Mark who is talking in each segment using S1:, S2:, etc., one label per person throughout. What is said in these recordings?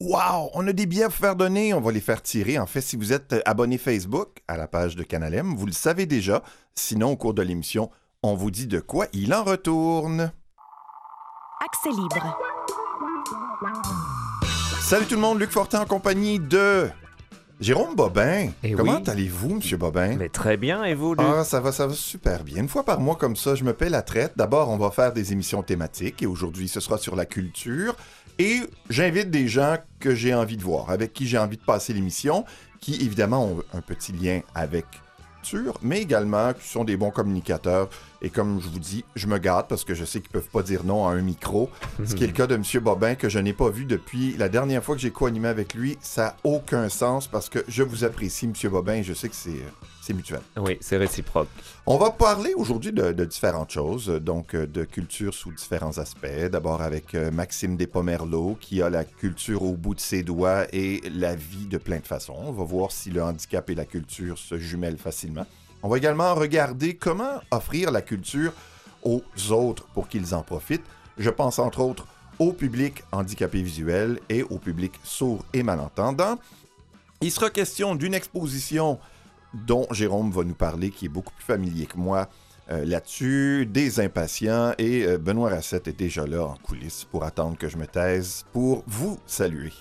S1: Wow! On a des billets à vous faire donner. On va les faire tirer. En fait, si vous êtes abonné Facebook à la page de Canal M, vous le savez déjà. Sinon, au cours de l'émission, on vous dit de quoi il en retourne.
S2: Accès libre.
S1: Salut tout le monde, Luc Fortin en compagnie de Jérôme Bobin.
S3: Eh
S1: Comment
S3: oui.
S1: allez-vous, M. Bobin?
S3: Mais très bien, et vous, Luc?
S1: Ah, ça va super bien. Une fois par mois comme ça, je me paie la traite. D'abord, on va faire des émissions thématiques et aujourd'hui, ce sera sur la culture. Et j'invite des gens que j'ai envie de voir, avec qui j'ai envie de passer l'émission, qui évidemment ont un petit lien avec culture, mais également qui sont des bons communicateurs. Et comme je vous dis, je me gâte parce que je sais qu'ils peuvent pas dire non à un micro. Ce qui est le cas de M. Bobin, que je n'ai pas vu depuis la dernière fois que j'ai co-animé avec lui. Ça n'a aucun sens parce que je vous apprécie, M. Bobin, et je sais que c'est mutuel.
S3: Oui, c'est réciproque.
S1: On va parler aujourd'hui de différentes choses, donc de culture sous différents aspects. D'abord avec Maxime Despomerleau, qui a la culture au bout de ses doigts et la vie de plein de façons. On va voir si le handicap et la culture se jumellent facilement. On va également regarder comment offrir la culture aux autres pour qu'ils en profitent. Je pense entre autres au public handicapé visuel et au public sourd et malentendant. Il sera question d'une exposition dont Jérôme va nous parler, qui est beaucoup plus familier que moi là-dessus, des impatients, et Benoît Racette est déjà là en coulisses pour attendre que je me taise pour vous saluer.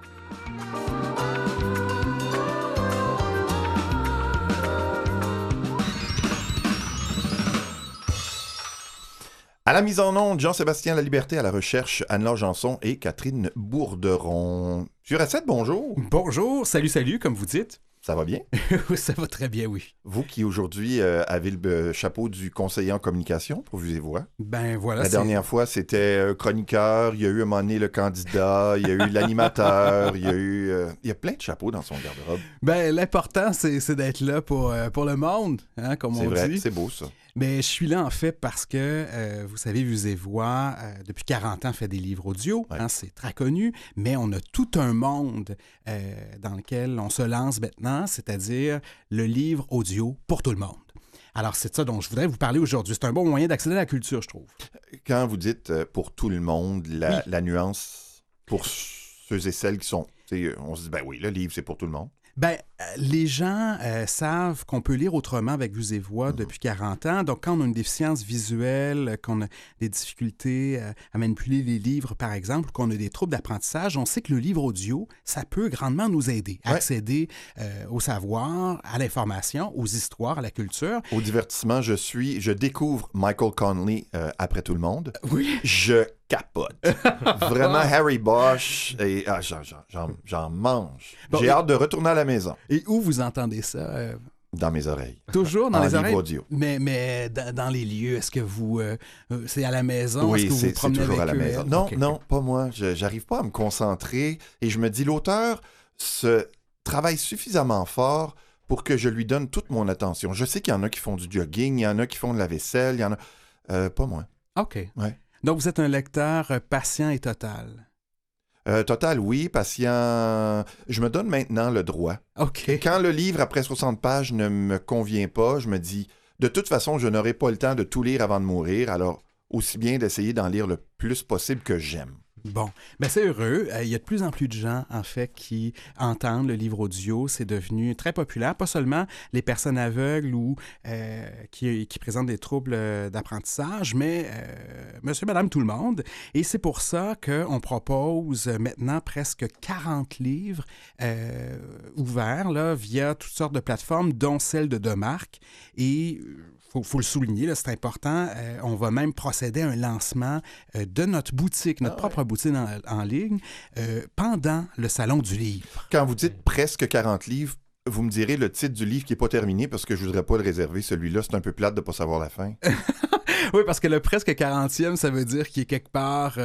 S1: À la mise en onde, Jean-Sébastien Laliberté, à la recherche, Anne-Laure Janson et Catherine Bourderon. Monsieur Racette, bonjour.
S4: Bonjour, salut, comme vous dites.
S1: Ça va bien?
S4: Ça va très bien, oui.
S1: Vous qui aujourd'hui avez le chapeau du conseiller en communication pour Vues et Voix.
S4: Ben voilà.
S1: La dernière fois, c'était chroniqueur, il y a eu à un moment donné le candidat, il y a eu l'animateur, il y a plein de chapeaux dans son garde-robe.
S4: Ben l'important, c'est d'être là pour le monde, hein, comme on dit.
S1: C'est vrai, c'est beau ça.
S4: Mais je suis là, en fait, parce que, vous savez, Vues et Voix, depuis 40 ans, fait des livres audio.
S1: Ouais.
S4: Hein, c'est très connu. Mais on a tout un monde dans lequel on se lance maintenant, c'est-à-dire le livre audio pour tout le monde. Alors, c'est de ça dont je voudrais vous parler aujourd'hui. C'est un bon moyen d'accéder à la culture, je trouve.
S1: Quand vous dites pour tout le monde, la nuance pour ceux et celles qui sont... On se dit, ben oui, le livre, c'est pour tout le monde.
S4: Ben, les gens savent qu'on peut lire autrement avec Vues et Voix depuis 40 ans. Donc, quand on a une déficience visuelle, qu'on a des difficultés à manipuler les livres, par exemple, qu'on a des troubles d'apprentissage, on sait que le livre audio, ça peut grandement nous aider à accéder au savoir, à l'information, aux histoires, à la culture.
S1: Au divertissement, je découvre Michael Connelly après tout le monde.
S4: Oui.
S1: Je capote. Vraiment, Harry Bosch, et j'en mange.
S4: Bon,
S1: J'ai hâte de retourner à la maison.
S4: Et où vous entendez ça?
S1: Dans mes oreilles.
S4: Toujours dans
S1: En
S4: les
S1: livre
S4: oreilles?
S1: audio.
S4: Mais dans les lieux, est-ce que vous... c'est à la maison?
S1: Oui,
S4: est-ce que vous
S1: c'est
S4: vous promenez
S1: toujours à
S4: avec
S1: la
S4: eux?
S1: maison.
S4: Ok,
S1: Non,
S4: ok.
S1: non, pas moi. J'arrive pas à me concentrer et je me dis, l'auteur se travaille suffisamment fort pour que je lui donne toute mon attention. Je sais qu'il y en a qui font du jogging, il y en a qui font de la vaisselle, il y en a... pas moi.
S4: OK.
S1: Ouais.
S4: Donc, vous êtes un lecteur patient et total.
S1: Total, oui, patient. Je me donne maintenant le droit.
S4: OK.
S1: Quand le livre, après 60 pages, ne me convient pas, je me dis, de toute façon, je n'aurai pas le temps de tout lire avant de mourir, alors aussi bien d'essayer d'en lire le plus possible que j'aime.
S4: Bon, ben c'est heureux. Il y a de plus en plus de gens, en fait, qui entendent le livre audio. C'est devenu très populaire. Pas seulement les personnes aveugles ou qui présentent des troubles d'apprentissage, mais monsieur, madame, tout le monde. Et c'est pour ça qu'on propose maintenant presque 40 livres ouverts là, via toutes sortes de plateformes, dont celle de Demarque. Et... faut le souligner, là, c'est important. On va même procéder à un lancement de notre boutique, notre propre boutique en ligne, pendant le Salon du Livre.
S1: Quand vous dites presque 40 livres, vous me direz le titre du livre qui n'est pas terminé parce que je ne voudrais pas le réserver. Celui-là, c'est un peu plate de ne pas savoir la fin.
S4: Oui, parce que le presque 40e, ça veut dire qu'il est quelque part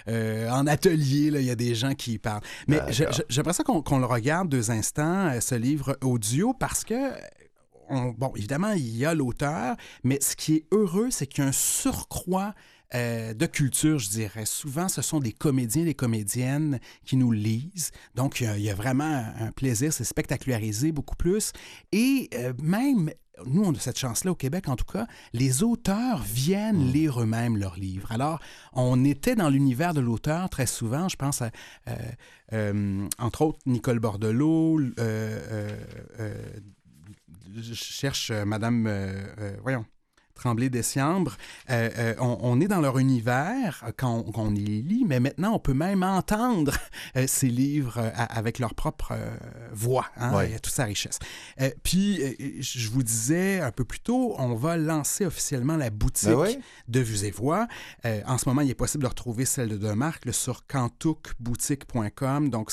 S4: en atelier. Là, il y a des gens qui y parlent. Mais j'aimerais ça qu'on le regarde 2 instants, ce livre audio, parce que... bon, évidemment, il y a l'auteur, mais ce qui est heureux, c'est qu'il y a un surcroît de culture, je dirais. Souvent, ce sont des comédiens et des comédiennes qui nous lisent. Donc, il y a vraiment un plaisir, c'est spectacularisé beaucoup plus. Et même... Nous, on a cette chance-là au Québec, en tout cas. Les auteurs viennent lire eux-mêmes leurs livres. Alors, on était dans l'univers de l'auteur très souvent. Je pense à, entre autres, Nicole Bordelot. Je cherche Madame... voyons. Tremblay-Desciambre, on est dans leur univers quand on les lit, mais maintenant, on peut même entendre ces livres avec leur propre voix. Hein?
S1: Ouais.
S4: Il y a toute sa richesse. Puis, je vous disais un peu plus tôt, on va lancer officiellement la boutique de Vues et Voix. En ce moment, il est possible de retrouver celle de Demarque là, sur cantoukboutique.com, donc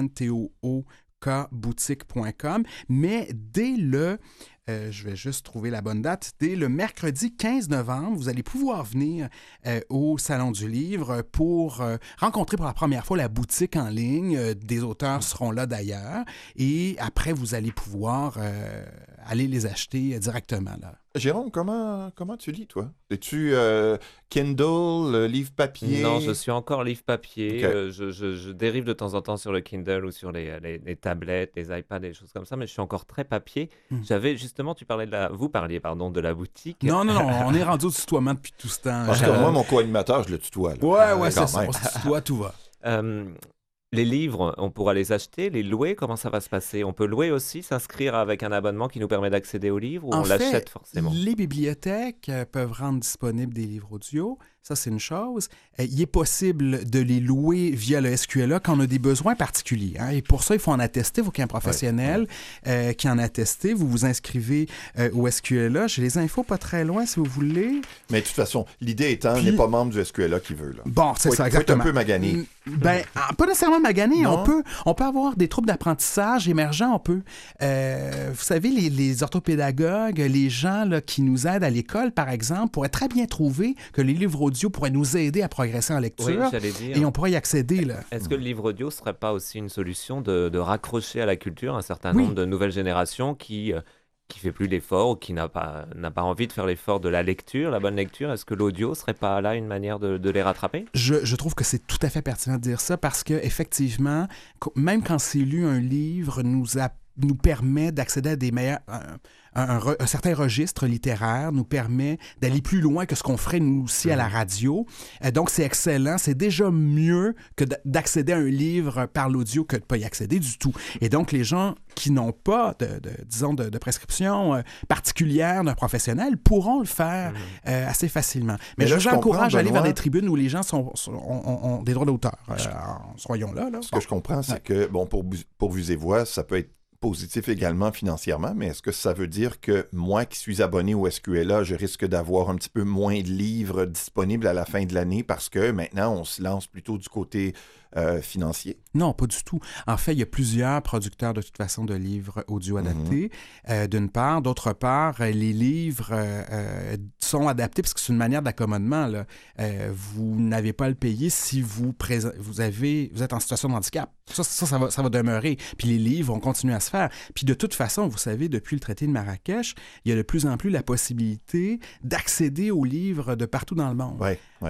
S4: CANTOOK-boutique.com, mais dès le... je vais juste trouver la bonne date. Dès le mercredi 15 novembre, vous allez pouvoir venir au Salon du Livre pour rencontrer pour la première fois la boutique en ligne. Des auteurs seront là d'ailleurs. Et après, vous allez pouvoir aller les acheter directement là.
S1: Jérôme, comment tu lis, toi? Es-tu Kindle, livre papier?
S3: Non, je suis encore livre papier.
S1: Okay.
S3: Je dérive de temps en temps sur le Kindle ou sur les tablettes, les iPads, des choses comme ça, mais je suis encore très papier. J'avais justement, vous parliez, de la boutique.
S4: Non, on est rendu au tutoiement depuis tout ce temps.
S1: Parce que moi, mon co-animateur, je le tutoie. Là.
S4: Ouais, c'est ça. On se tutoie, tout va.
S3: Les livres, on pourra les acheter, les louer, comment ça va se passer? On peut louer aussi, s'inscrire avec un abonnement qui nous permet d'accéder aux livres ou on l'achète forcément?
S4: Les bibliothèques peuvent rendre disponibles des livres audio. Ça, c'est une chose. Il est possible de les louer via le SQLA quand on a des besoins particuliers. Hein? Et pour ça, il faut en attester. Il faut qu'il y ait un professionnel qui en atteste. Vous vous inscrivez au SQLA. J'ai les infos pas très loin, si vous voulez.
S1: Mais de toute façon, l'idée étant, n'est pas membre du SQLA qui veut. Là.
S4: Bon, c'est ça, exactement.
S1: Faut être un peu magané.
S4: Pas nécessairement magané. On peut avoir des troubles d'apprentissage émergents. On peut. Vous savez, les orthopédagogues, les gens là, qui nous aident à l'école, par exemple, pourraient très bien trouver que les livres audio pourrait nous aider à progresser en lecture.
S3: Oui, j'allais dire.
S4: Et on pourrait y accéder. Là.
S3: Est-ce que le livre audio ne serait pas aussi une solution de raccrocher à la culture un certain nombre de nouvelles générations qui fait plus l'effort ou qui n'a pas envie de faire l'effort de la lecture, la bonne lecture? Est-ce que l'audio ne serait pas là une manière de les rattraper? Je
S4: trouve que c'est tout à fait pertinent de dire ça parce qu'effectivement, même quand c'est lu, un livre nous permet d'accéder à des meilleurs... Un certain registre littéraire nous permet d'aller plus loin que ce qu'on ferait nous aussi à la radio. Donc, c'est excellent. C'est déjà mieux que d'accéder à un livre par l'audio que de ne pas y accéder du tout. Et donc, les gens qui n'ont pas, de prescription particulière d'un professionnel pourront le faire assez facilement. Mais là, je vous encourage à aller vers des tribunes où les gens ont des droits d'auteur. Soyons là.
S1: Ce que je comprends, c'est que, pour Vues et Voix, ça peut être positif également financièrement, mais est-ce que ça veut dire que moi qui suis abonné au SQLA, je risque d'avoir un petit peu moins de livres disponibles à la fin de l'année parce que maintenant, on se lance plutôt du côté financier?
S4: Non, pas du tout. En fait, il y a plusieurs producteurs de toute façon de livres audio adaptés, d'une part. D'autre part, les livres sont adaptés parce que c'est une manière d'accommodement. Là. Vous n'avez pas à le payer si vous êtes en situation de handicap. Ça va demeurer. Puis les livres vont continuer à se faire. Puis de toute façon, vous savez, depuis le traité de Marrakech, il y a de plus en plus la possibilité d'accéder aux livres de partout dans le monde,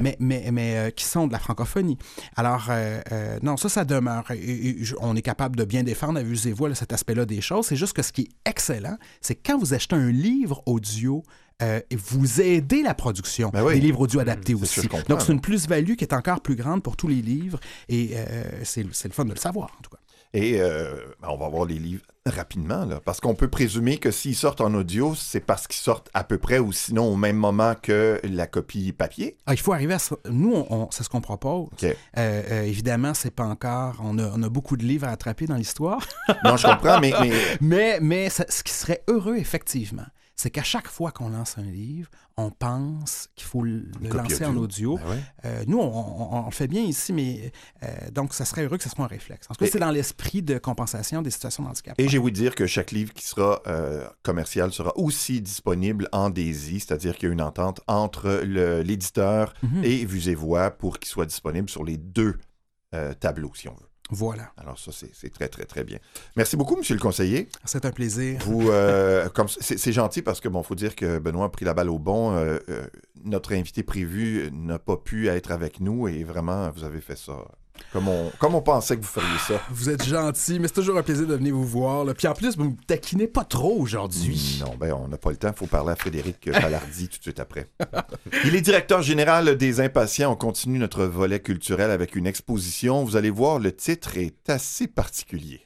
S4: mais qui sont de la francophonie. Alors, non, ça demeure. Et on est capable de bien défendre à Vues et Voix cet aspect-là des choses. C'est juste que ce qui est excellent, c'est que quand vous achetez un livre audio, vous aidez la production des livres audio adaptés aussi. Donc, c'est une plus-value qui est encore plus grande pour tous les livres et c'est le fun de le savoir, en tout cas.
S1: Et on va voir les livres rapidement, là, parce qu'on peut présumer que s'ils sortent en audio, c'est parce qu'ils sortent à peu près ou sinon au même moment que la copie papier.
S4: Il faut arriver à ça. Nous, c'est ce qu'on propose.
S1: Okay.
S4: Évidemment, c'est pas encore... On a beaucoup de livres à attraper dans l'histoire.
S1: Non, je comprends,
S4: mais ce qui serait heureux, effectivement, c'est qu'à chaque fois qu'on lance un livre, on pense qu'il faut le lancer en audio. Nous, on le fait bien ici, mais donc ça serait heureux que ce soit un réflexe. En tout cas, c'est dans l'esprit de compensation des situations de handicap.
S1: Et j'ai voulu dire que chaque livre qui sera commercial sera aussi disponible en DAISY, c'est-à-dire qu'il y a une entente entre l'éditeur et Vues et Voix pour qu'il soit disponible sur les deux tableaux, si on veut.
S4: Voilà.
S1: Alors ça, c'est très, très, très bien. Merci beaucoup, monsieur le conseiller.
S4: C'est un plaisir.
S1: Vous, c'est gentil parce que, faut dire que Benoît a pris la balle au bon. Notre invité prévu n'a pas pu être avec nous et vraiment, vous avez fait ça comme on pensait que vous feriez ça.
S4: Vous êtes gentil, mais c'est toujours un plaisir de venir vous voir. Là. Puis en plus, vous me taquinez pas trop aujourd'hui.
S1: Non, on n'a pas le temps. Il faut parler à Frédéric Palardy tout de suite après. Il est directeur général des Impatients. On continue notre volet culturel avec une exposition. Vous allez voir, le titre est assez particulier.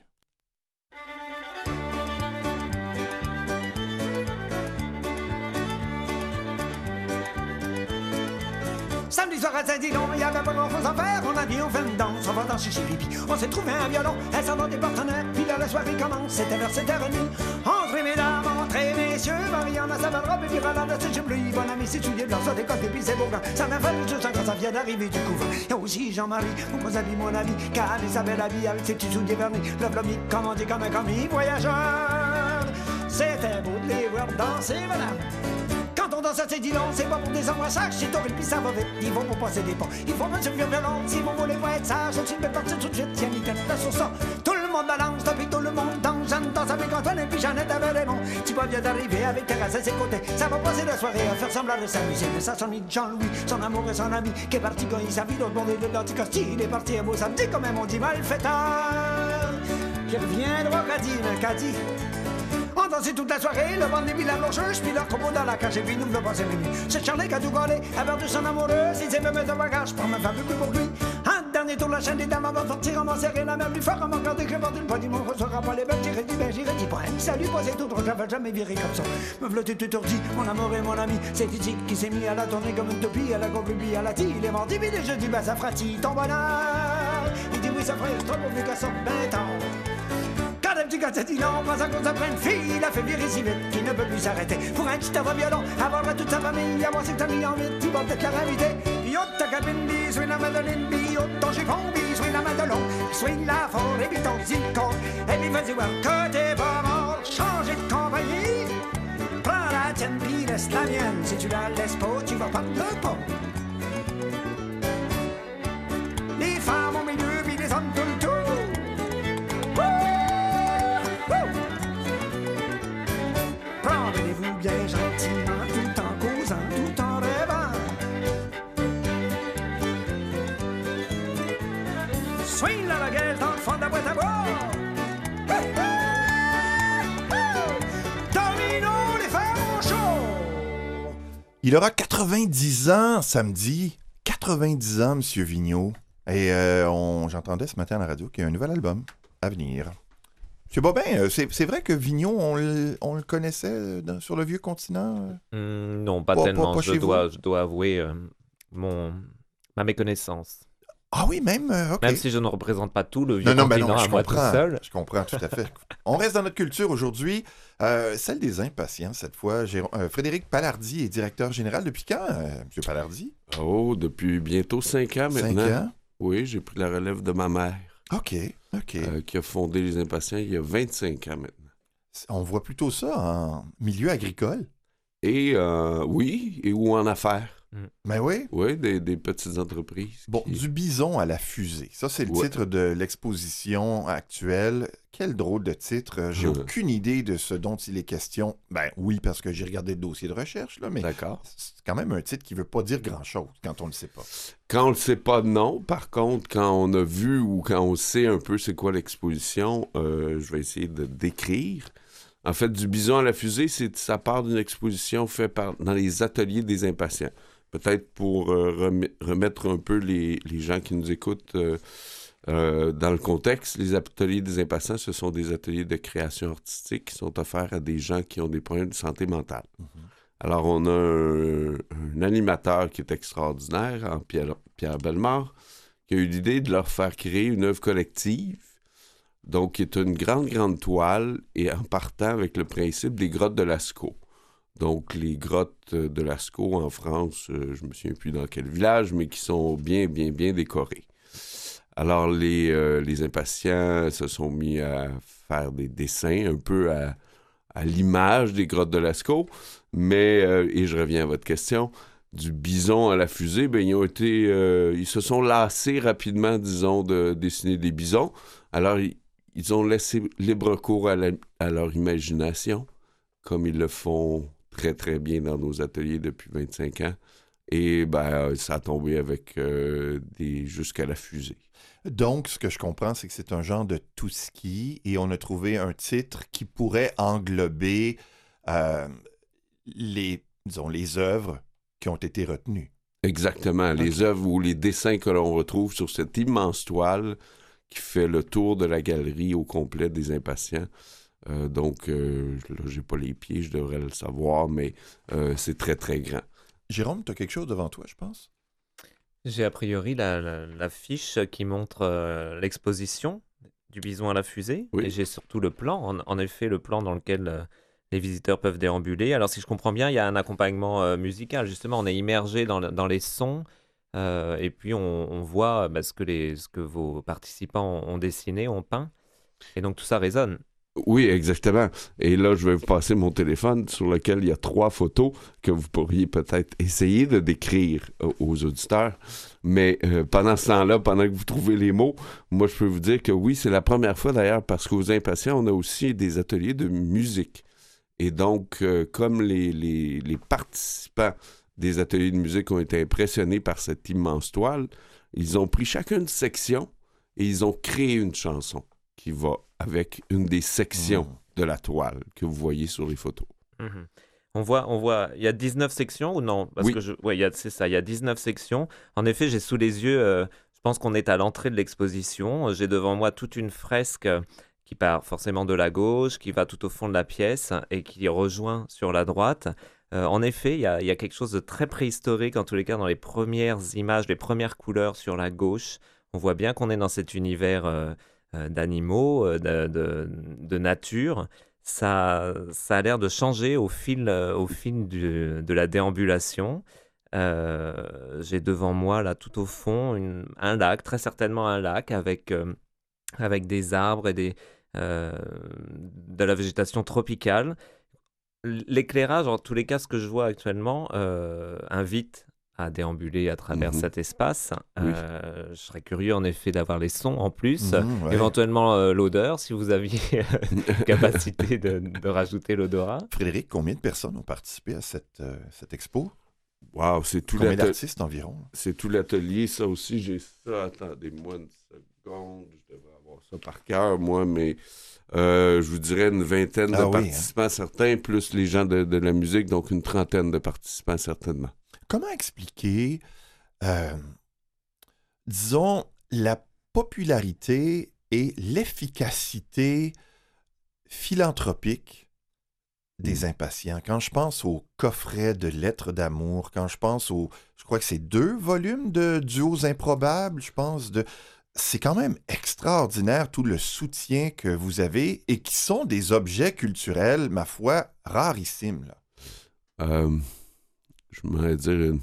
S5: Samedi soir à Saint-Dillon, il y avait pas grand-chose à faire. On a dit on fait une danse, on va danser chez Pipi. On s'est trouvé un violon, un certain des partenaires. Puis là, la soirée commence, c'était vers 7h30. Entrez mesdames, entrez messieurs. Marianne a sa belle robe et puis Rolande a ses cheveux bleus. Bon ami, ses souliers blancs, ça décolle et puis c'est beau gars. Ça m'a fallu tout ça quand ça vient d'arriver du couvent. Il y a aussi Jean-Marie, mon ami, mon ami. Car sa belle habille avec ses petits souliers vernis. Le vlomi, commandé comme un commis voyageur. C'était beau de les voir danser, madame. Quand on danse à Saint-Dillon, c'est pas pour des embrassages, c'est horrible puis ça va vite. Ils vont pour passer des ponts, ils font pas se vieux violon. Si vous voulez pas être sage, c'est une belle partie tout de suite. Tiens, nickel, là sur ça. Tout le monde balance, depuis tout le monde danse. Jeanne danse avec Antoine et puis Jeannette avec Raymond. Thibaut vient d'arriver avec Thérèse à ses côtés. Ça va passer la soirée à faire semblant de s'amuser. Mais ça s'ennuie de Jean-Louis, son amour et son ami, qui est parti gagner sa vie. L'autre monde est de l'anticosti, il est parti un beau samedi, quand même on dit malfaiteur. Qui reviendra Caddy. On dansait toute la soirée, le vent des villas longeuse, puis leur combo dans la cage, et puis nous le passé minuit. C'est Charlie qui a tout collé, a perdu son amoureux, s'il sait me mettre un bagage, pour ma femme plus pour lui. Un dernier tour, la chaîne des dames avant de sortir, on m'a serré la main plus fort, on m'a regardé que j'ai pas dit, mon reçoira pas les belles, j'irai dit, point. Salut, pas c'est tout, j'avais jamais viré comme ça. Me flotter tout ordi, mon amour et mon ami, c'est physique qui s'est mis à la tournée comme une topie, à la conclubie, à la tille, il est mort, mais je dis, bah ça fera-t-il ton bonheur? Il dit, oui, ça ferait trop mauvais qu'à son 20 ans. Quand un petit gars s'est dit non, pas à cause après une fille, il a fait virer si vite qu'il ne peut plus s'arrêter. Pour un petit avant violon, avoir toute sa famille, avoir ses amis en vite, il va peut-être la réinviter. Yot ta cabine, bisouille la Madeleine, yot ton chiffon, bisouille la Madelon, bisouille la forêt, et puis ton zircon. Et puis vas-y voir que t'es pas mort, changer de compagnie. Prends la tienne, puis laisse la mienne. Si tu la laisses pas, tu vas pas le pont. Les femmes au milieu, puis les hommes tout le tour. Prendrez-vous bien gentiment, tout en causant, tout en rêvant. Swing la baguette dans le fond de la boîte à bois. Domino, les femmes chaud.
S1: Il aura 90 ans samedi. 90 ans, monsieur Vigneault. Et j'entendais ce matin à la radio qu'il y a un nouvel album à venir. Monsieur Bobin, c'est vrai que Vigneault, on le connaissait sur le vieux continent?
S3: Non, pas tellement. Je dois avouer ma méconnaissance.
S1: Ah oui, même? OK.
S3: Même si je ne représente pas tout le vieux continent à moi tout seul.
S1: Je comprends tout à fait. On reste dans notre culture aujourd'hui, celle des impatients cette fois. Frédéric Palardy est directeur général depuis quand, monsieur Palardy?
S6: Oh, depuis bientôt 5 ans maintenant.
S1: 5 ans?
S6: Oui, j'ai pris la relève de ma mère.
S1: OK.
S6: Qui a fondé les Impatients il y a 25 ans maintenant.
S1: On voit plutôt ça en milieu agricole.
S6: Et oui, ou en affaires.
S1: Ben oui.
S6: Oui, des petites entreprises.
S1: Bon, du bison à la fusée. Ça, c'est le titre de l'exposition actuelle. Quel drôle de titre. J'ai aucune idée de ce dont il est question. Ben oui, parce que j'ai regardé le dossier de recherche, là, mais
S6: d'accord.
S1: C'est quand même un titre qui ne veut pas dire grand-chose quand on ne le sait pas.
S6: Quand on le sait pas, non. Par contre, quand on a vu ou quand on sait un peu c'est quoi l'exposition, je vais essayer de décrire. En fait, du bison à la fusée, ça part d'une exposition faite dans les ateliers des Impatients. Peut-être pour remettre un peu les gens qui nous écoutent dans le contexte, les ateliers des Impatients, ce sont des ateliers de création artistique qui sont offerts à des gens qui ont des problèmes de santé mentale. Alors, on a un animateur qui est extraordinaire, Pierre Bellemare, qui a eu l'idée de leur faire créer une œuvre collective, donc qui est une grande toile, et en partant avec le principe des grottes de Lascaux. Donc, les grottes de Lascaux en France, je ne me souviens plus dans quel village, mais qui sont bien décorées. Alors, les Impatients se sont mis à faire des dessins un peu à l'image des grottes de Lascaux, mais, et je reviens à votre question, du bison à la fusée, ben, ils se sont lassés rapidement, disons, de dessiner des bisons. Alors, ils ont laissé libre cours à leur imagination, comme ils le font très, très bien dans nos ateliers depuis 25 ans. Et ben, ça a tombé avec jusqu'à la fusée.
S1: Donc, ce que je comprends, c'est que c'est un genre de tout-ski et on a trouvé un titre qui pourrait englober les œuvres qui ont été retenues.
S6: Exactement. Les œuvres ou les dessins que l'on retrouve sur cette immense toile qui fait le tour de la galerie au complet des Impatients. Donc, là, j'ai pas les pieds, je devrais le savoir, mais c'est très, très grand.
S1: Jérôme, tu as quelque chose devant toi, je pense?
S3: J'ai a priori la fiche qui montre l'exposition du bison à la fusée.
S6: Oui.
S3: Et j'ai surtout le plan, en effet, le plan dans lequel les visiteurs peuvent déambuler. Alors, si je comprends bien, il y a un accompagnement musical. Justement, on est immergé dans les sons. Et puis, on voit ce que vos participants ont dessiné, ont peint. Et donc, tout ça résonne.
S6: Oui, exactement. Et là, je vais vous passer mon téléphone sur lequel il y a 3 photos que vous pourriez peut-être essayer de décrire aux auditeurs. Mais pendant ce temps-là, pendant que vous trouvez les mots, moi, je peux vous dire que oui, c'est la première fois d'ailleurs, parce qu'aux Impatients, on a aussi des ateliers de musique. Et donc, comme les participants des ateliers de musique ont été impressionnés par cette immense toile, ils ont pris chacune section et ils ont créé une chanson qui va avec une des sections de la toile que vous voyez sur les photos.
S3: Mm-hmm. On voit, il y a 19 sections ou non? Parce
S6: oui.
S3: C'est ça, il y a 19 sections. En effet, j'ai sous les yeux, je pense qu'on est à l'entrée de l'exposition. J'ai devant moi toute une fresque qui part forcément de la gauche, qui va tout au fond de la pièce et qui rejoint sur la droite. En effet, il y a quelque chose de très préhistorique, en tous les cas, dans les premières images, les premières couleurs sur la gauche. On voit bien qu'on est dans cet univers d'animaux, de nature. Ça a l'air de changer au fil de la déambulation. J'ai devant moi, là, tout au fond, un lac, très certainement un lac, avec des arbres et de la végétation tropicale. L'éclairage, en tous les cas, ce que je vois actuellement, invite à déambuler à travers cet espace.
S6: Oui.
S3: Je serais curieux, en effet, d'avoir les sons en plus.
S1: Ouais.
S3: Éventuellement, l'odeur, si vous aviez capacité de rajouter l'odorat.
S1: Frédéric, combien de personnes ont participé à cette expo?
S6: Wow, c'est tout
S1: Combien d'artistes environ?
S6: C'est tout l'atelier, ça aussi, j'ai ça. Attendez-moi une seconde, je devrais avoir ça par cœur, moi, mais je vous dirais une vingtaine de participants, certains, plus les gens de la musique, donc une trentaine de participants, certainement.
S1: Comment expliquer, disons, la popularité et l'efficacité philanthropique des Impatients? Quand je pense au coffret de lettres d'amour, quand je pense je crois que c'est 2 volumes de Duos improbables, je pense, c'est quand même extraordinaire tout le soutien que vous avez et qui sont des objets culturels, ma foi, rarissimes, là.
S6: Je m'aurais dire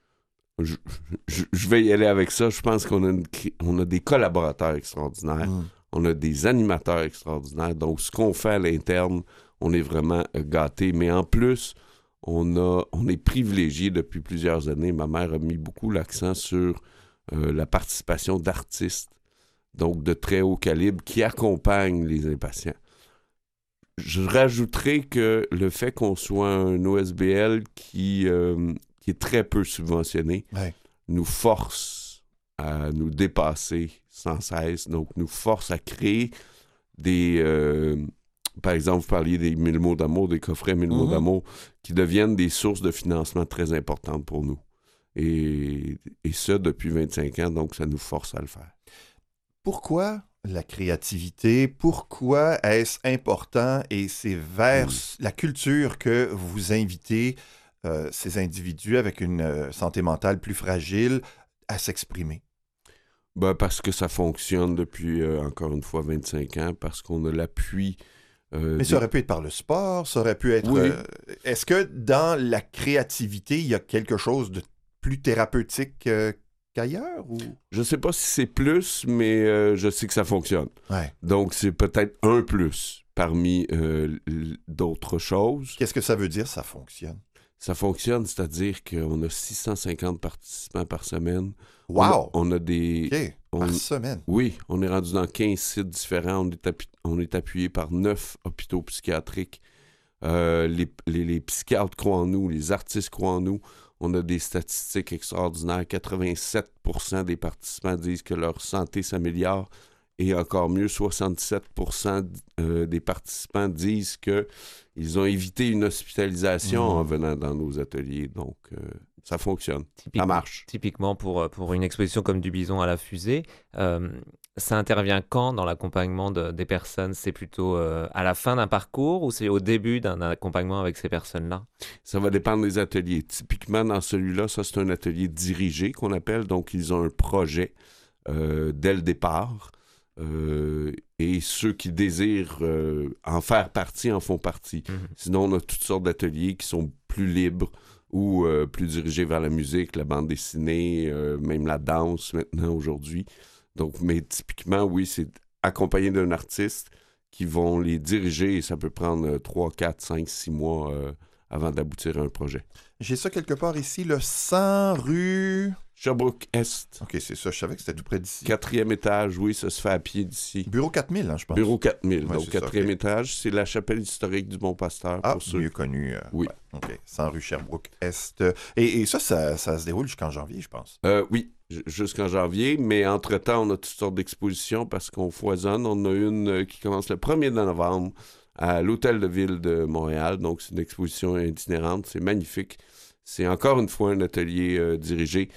S6: je vais y aller avec ça. Je pense qu'on a des collaborateurs extraordinaires. On a des animateurs extraordinaires. Donc, ce qu'on fait à l'interne, on est vraiment gâtés. Mais en plus, on est privilégié depuis plusieurs années. Ma mère a mis beaucoup l'accent sur la participation d'artistes, donc de très haut calibre, qui accompagnent les Impatients. Je rajouterais que le fait qu'on soit un OSBL qui est très peu subventionné nous force à nous dépasser sans cesse, donc nous force à créer par exemple, vous parliez des 1000 mots d'amour, des coffrets 1000 mots d'amour, qui deviennent des sources de financement très importantes pour nous. Et ça, depuis 25 ans, donc ça nous force à le faire.
S1: Pourquoi la créativité? Pourquoi est-ce important? Et c'est vers la culture que vous invitez ces individus avec une santé mentale plus fragile à s'exprimer?
S6: Ben, parce que ça fonctionne depuis, encore une fois, 25 ans, parce qu'on a l'appui.
S1: Mais ça aurait pu être par le sport, ça aurait pu être...
S6: Oui.
S1: Est-ce que dans la créativité, il y a quelque chose de plus thérapeutique qu'ailleurs? Ou...
S6: Je sais pas si c'est plus, mais je sais que ça fonctionne.
S1: Ouais.
S6: Donc, c'est peut-être un plus parmi d'autres choses.
S1: Qu'est-ce que ça veut dire, ça fonctionne?
S6: Ça fonctionne, c'est-à-dire qu'on a 650 participants par semaine.
S1: Wow!
S6: On a des...
S1: OK, par semaine.
S6: Oui, on est rendu dans 15 sites différents. On est appuyé par 9 hôpitaux psychiatriques. Les psychiatres croient en nous, les artistes croient en nous. On a des statistiques extraordinaires. 87% des participants disent que leur santé s'améliore. Et encore mieux, 67% des participants disent qu'ils ont évité une hospitalisation en venant dans nos ateliers. Donc, ça fonctionne. Ça marche.
S3: Typiquement, pour une exposition comme du bison à la fusée, ça intervient quand dans l'accompagnement des personnes? C'est plutôt à la fin d'un parcours ou c'est au début d'un accompagnement avec ces personnes-là?
S6: Ça va dépendre des ateliers. Typiquement, dans celui-là, ça, c'est un atelier dirigé qu'on appelle. Donc, ils ont un projet dès le départ. Et ceux qui désirent en faire partie en font partie. Sinon, on a toutes sortes d'ateliers qui sont plus libres ou plus dirigés vers la musique, la bande dessinée, même la danse maintenant, aujourd'hui. Donc, mais typiquement, oui, c'est accompagné d'un artiste qui vont les diriger et ça peut prendre 3, 4, 5, 6 mois avant d'aboutir à un projet.
S1: J'ai ça quelque part ici, le 100 rue...
S6: Sherbrooke-Est.
S1: OK, c'est ça. Je savais que c'était tout près d'ici.
S6: 4e étage, oui, ça se fait à pied d'ici.
S1: Bureau 4000, hein, je pense.
S6: Bureau 4000,
S1: Ouais,
S6: donc
S1: c'est ça,
S6: 4e
S1: ok.
S6: étage. C'est la chapelle historique du Bon-Pasteur.
S1: Ah,
S6: pour ceux.
S1: mieux connu.
S6: Oui.
S1: Ouais, OK, 100 rue Sherbrooke-Est. Et ça se déroule jusqu'en janvier, je pense.
S6: Oui, jusqu'en janvier, mais entre-temps, on a toutes sortes d'expositions parce qu'on foisonne. On a une qui commence le 1er novembre à l'Hôtel de Ville de Montréal, donc c'est une exposition itinérante, c'est magnifique. C'est encore une fois un atelier dirigé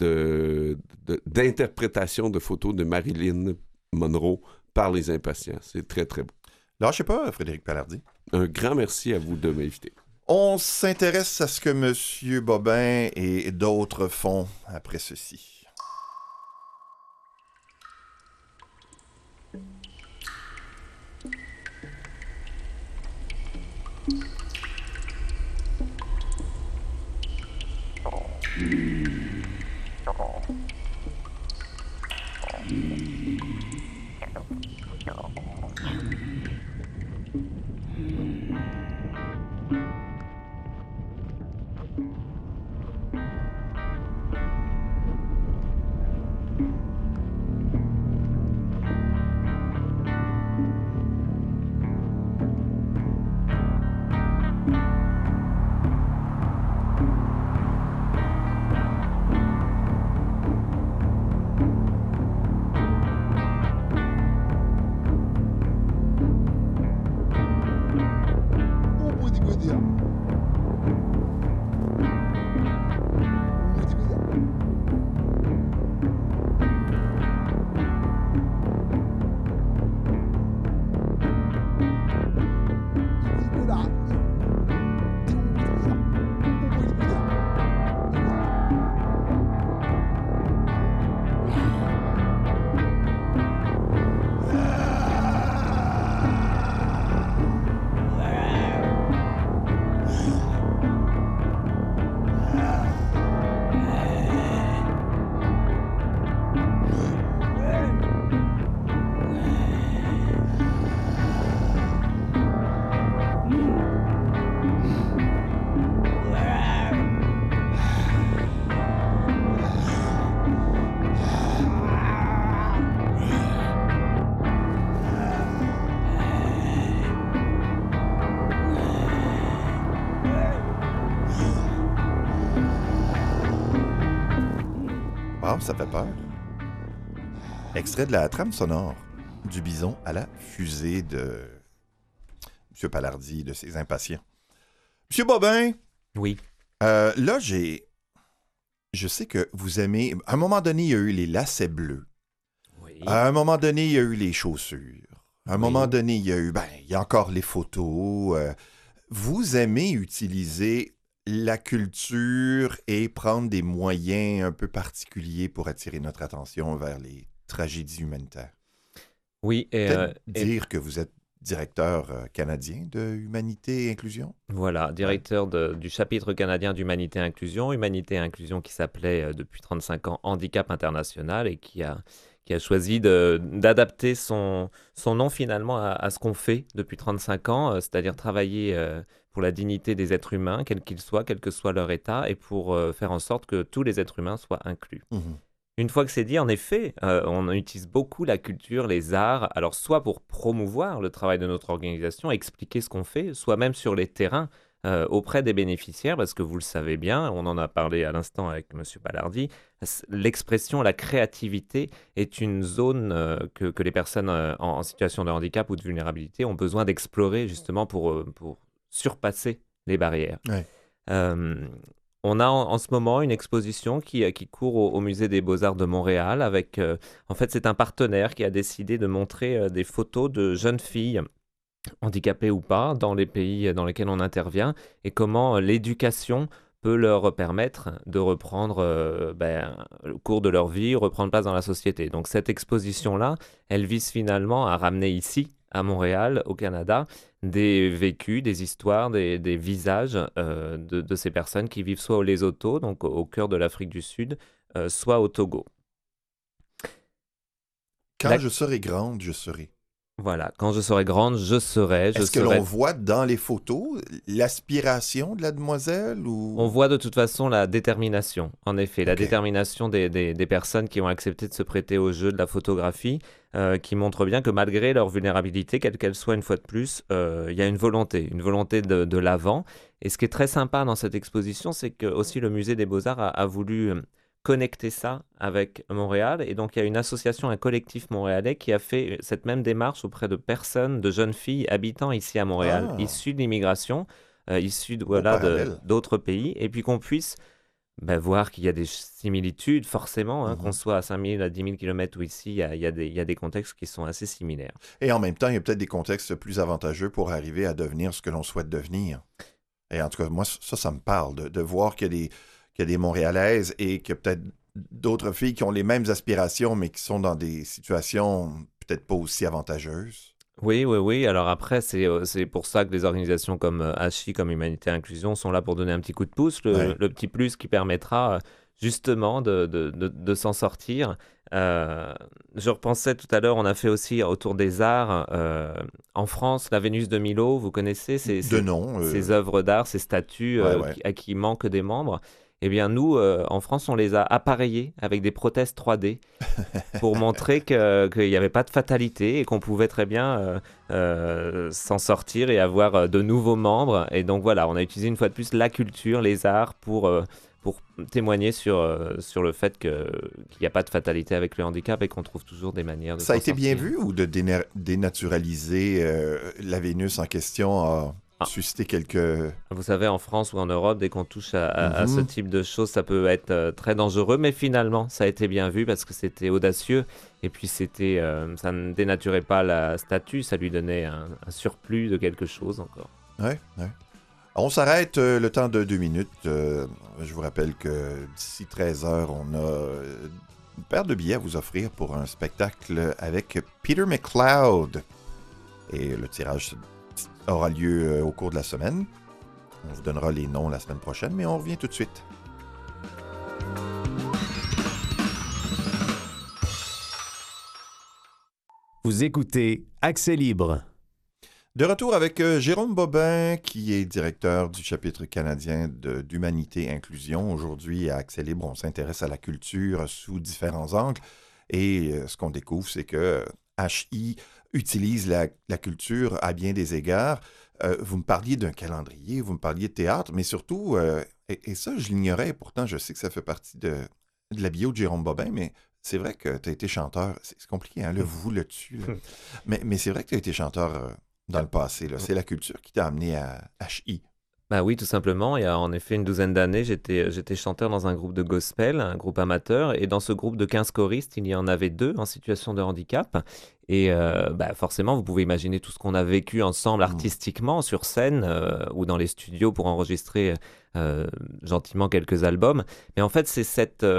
S6: d'interprétation de photos de Marilyn Monroe par les impatients. C'est très, très beau.
S1: Lâchez pas, Frédéric Palardy.
S6: Un grand merci à vous de m'inviter.
S1: On s'intéresse à ce que M. Bobin et d'autres font après ceci. Wow, ça fait peur. Extrait de la trame sonore du bison à la fusée de M. Palardy, de ses impatients. M. Bobin,
S3: Oui.
S1: là, je sais que vous aimez... À un moment donné, il y a eu les lacets bleus.
S3: Oui.
S1: À un moment donné, il y a eu les chaussures. À un
S3: Oui.
S1: moment donné, il y a eu... il y a encore les photos. Vous aimez utiliser la culture et prendre des moyens un peu particuliers pour attirer notre attention vers les tragédies humanitaires.
S3: Oui,
S1: Peut-être dire que vous êtes directeur canadien de Humanité et Inclusion?
S3: voilà, directeur du chapitre canadien d'Humanité et Inclusion. Humanité et Inclusion qui s'appelait depuis 35 ans Handicap International et qui qui a choisi d'adapter son nom finalement à ce qu'on fait depuis 35 ans, c'est-à-dire travailler pour la dignité des êtres humains, quels qu'ils soient, quel que soit leur état, et pour faire en sorte que tous les êtres humains soient inclus. Une fois que c'est dit, en effet, on utilise beaucoup la culture, les arts, alors soit pour promouvoir le travail de notre organisation, expliquer ce qu'on fait, soit même sur les terrains, auprès des bénéficiaires, parce que vous le savez bien, on en a parlé à l'instant avec M. Ballardy, l'expression, la créativité est une zone que les personnes en situation de handicap ou de vulnérabilité ont besoin d'explorer justement pour surpasser les barrières.
S1: Ouais.
S3: On a en ce moment une exposition qui court au Musée des Beaux-Arts de Montréal avec, en fait, c'est un partenaire qui a décidé de montrer des photos de jeunes filles handicapées ou pas, dans les pays dans lesquels on intervient, et comment l'éducation peut leur permettre de reprendre le cours de leur vie, reprendre place dans la société. Donc cette exposition-là, elle vise finalement à ramener ici, à Montréal, au Canada, des vécus, des histoires, des visages de ces personnes qui vivent soit au Lesotho, donc au cœur de l'Afrique du Sud, soit au Togo.
S1: Quand je serai grande, je serai.
S3: Voilà, quand je serai grande, je serai.
S1: Est-ce que l'on voit dans les photos l'aspiration de la demoiselle ou...
S3: On voit de toute façon la détermination, en effet, la détermination des personnes qui ont accepté de se prêter au jeu de la photographie, qui montre bien que malgré leur vulnérabilité, quelle qu'elle soit une fois de plus, il y a une volonté de l'avant. Et ce qui est très sympa dans cette exposition, c'est que aussi le Musée des Beaux-Arts a voulu connecter ça avec Montréal. Et donc, il y a une association, un collectif montréalais qui a fait cette même démarche auprès de personnes, de jeunes filles habitant ici à Montréal, issues de l'immigration, issues d'autres pays, et puis qu'on puisse voir qu'il y a des similitudes, forcément, qu'on soit à 5 000, à 10 000 km ou ici, il y a des contextes qui sont assez similaires.
S1: Et en même temps, il y a peut-être des contextes plus avantageux pour arriver à devenir ce que l'on souhaite devenir. Et en tout cas, moi, ça me parle, de voir qu'il y a des Montréalaises et qu'il y a peut-être d'autres filles qui ont les mêmes aspirations, mais qui sont dans des situations peut-être pas aussi avantageuses.
S3: Oui. Alors après, c'est pour ça que les organisations comme HI, comme Humanité et Inclusion, sont là pour donner un petit coup de pouce, le petit plus qui permettra justement de s'en sortir. Je repensais tout à l'heure, on a fait aussi autour des arts en France, la Vénus de Milo, vous connaissez ces œuvres d'art, ces statues à qui manquent des membres. Eh bien, nous, en France, on les a appareillés avec des prothèses 3D pour montrer qu'il n'y avait pas de fatalité et qu'on pouvait très bien s'en sortir et avoir de nouveaux membres. Et donc voilà, on a utilisé une fois de plus la culture, les arts pour témoigner sur le fait qu'il n'y a pas de fatalité avec le handicap et qu'on trouve toujours des manières de s'en sortir. Ça a été
S1: bien vu ou de dénaturaliser la Vénus en question susciter quelques...
S3: Vous savez, en France ou en Europe, dès qu'on touche à ce type de choses, ça peut être très dangereux, mais finalement, ça a été bien vu parce que c'était audacieux et puis ça ne dénaturait pas la statue, ça lui donnait un surplus de quelque chose encore.
S1: Ouais. On s'arrête le temps de 2 minutes. Je vous rappelle que d'ici 13h, on a une paire de billets à vous offrir pour un spectacle avec Peter McLeod. Et le tirage aura lieu au cours de la semaine. On vous donnera les noms la semaine prochaine, mais on revient tout de suite.
S7: Vous écoutez Accès libre.
S1: De retour avec Jérôme Bobin, qui est directeur du chapitre canadien d'Humanité et Inclusion. Aujourd'hui, à Accès libre, on s'intéresse à la culture sous différents angles. Et ce qu'on découvre, c'est que HI utilise la culture à bien des égards. Vous me parliez d'un calendrier, vous me parliez de théâtre, mais surtout, et ça, je l'ignorais, pourtant, je sais que ça fait partie de la bio de Jérôme Bobin, mais c'est vrai que tu as été chanteur. C'est compliqué, hein, le vous, le tu. Mais c'est vrai que tu as été chanteur dans le passé. C'est la culture qui t'a amené à HI.
S3: Bah oui, tout simplement. Il y a en effet une douzaine d'années, j'étais chanteur dans un groupe de gospel, un groupe amateur. Et dans ce groupe de 15 choristes, il y en avait 2 en situation de handicap. Et forcément, vous pouvez imaginer tout ce qu'on a vécu ensemble artistiquement sur scène ou dans les studios pour enregistrer gentiment quelques albums. Mais en fait, c'est cette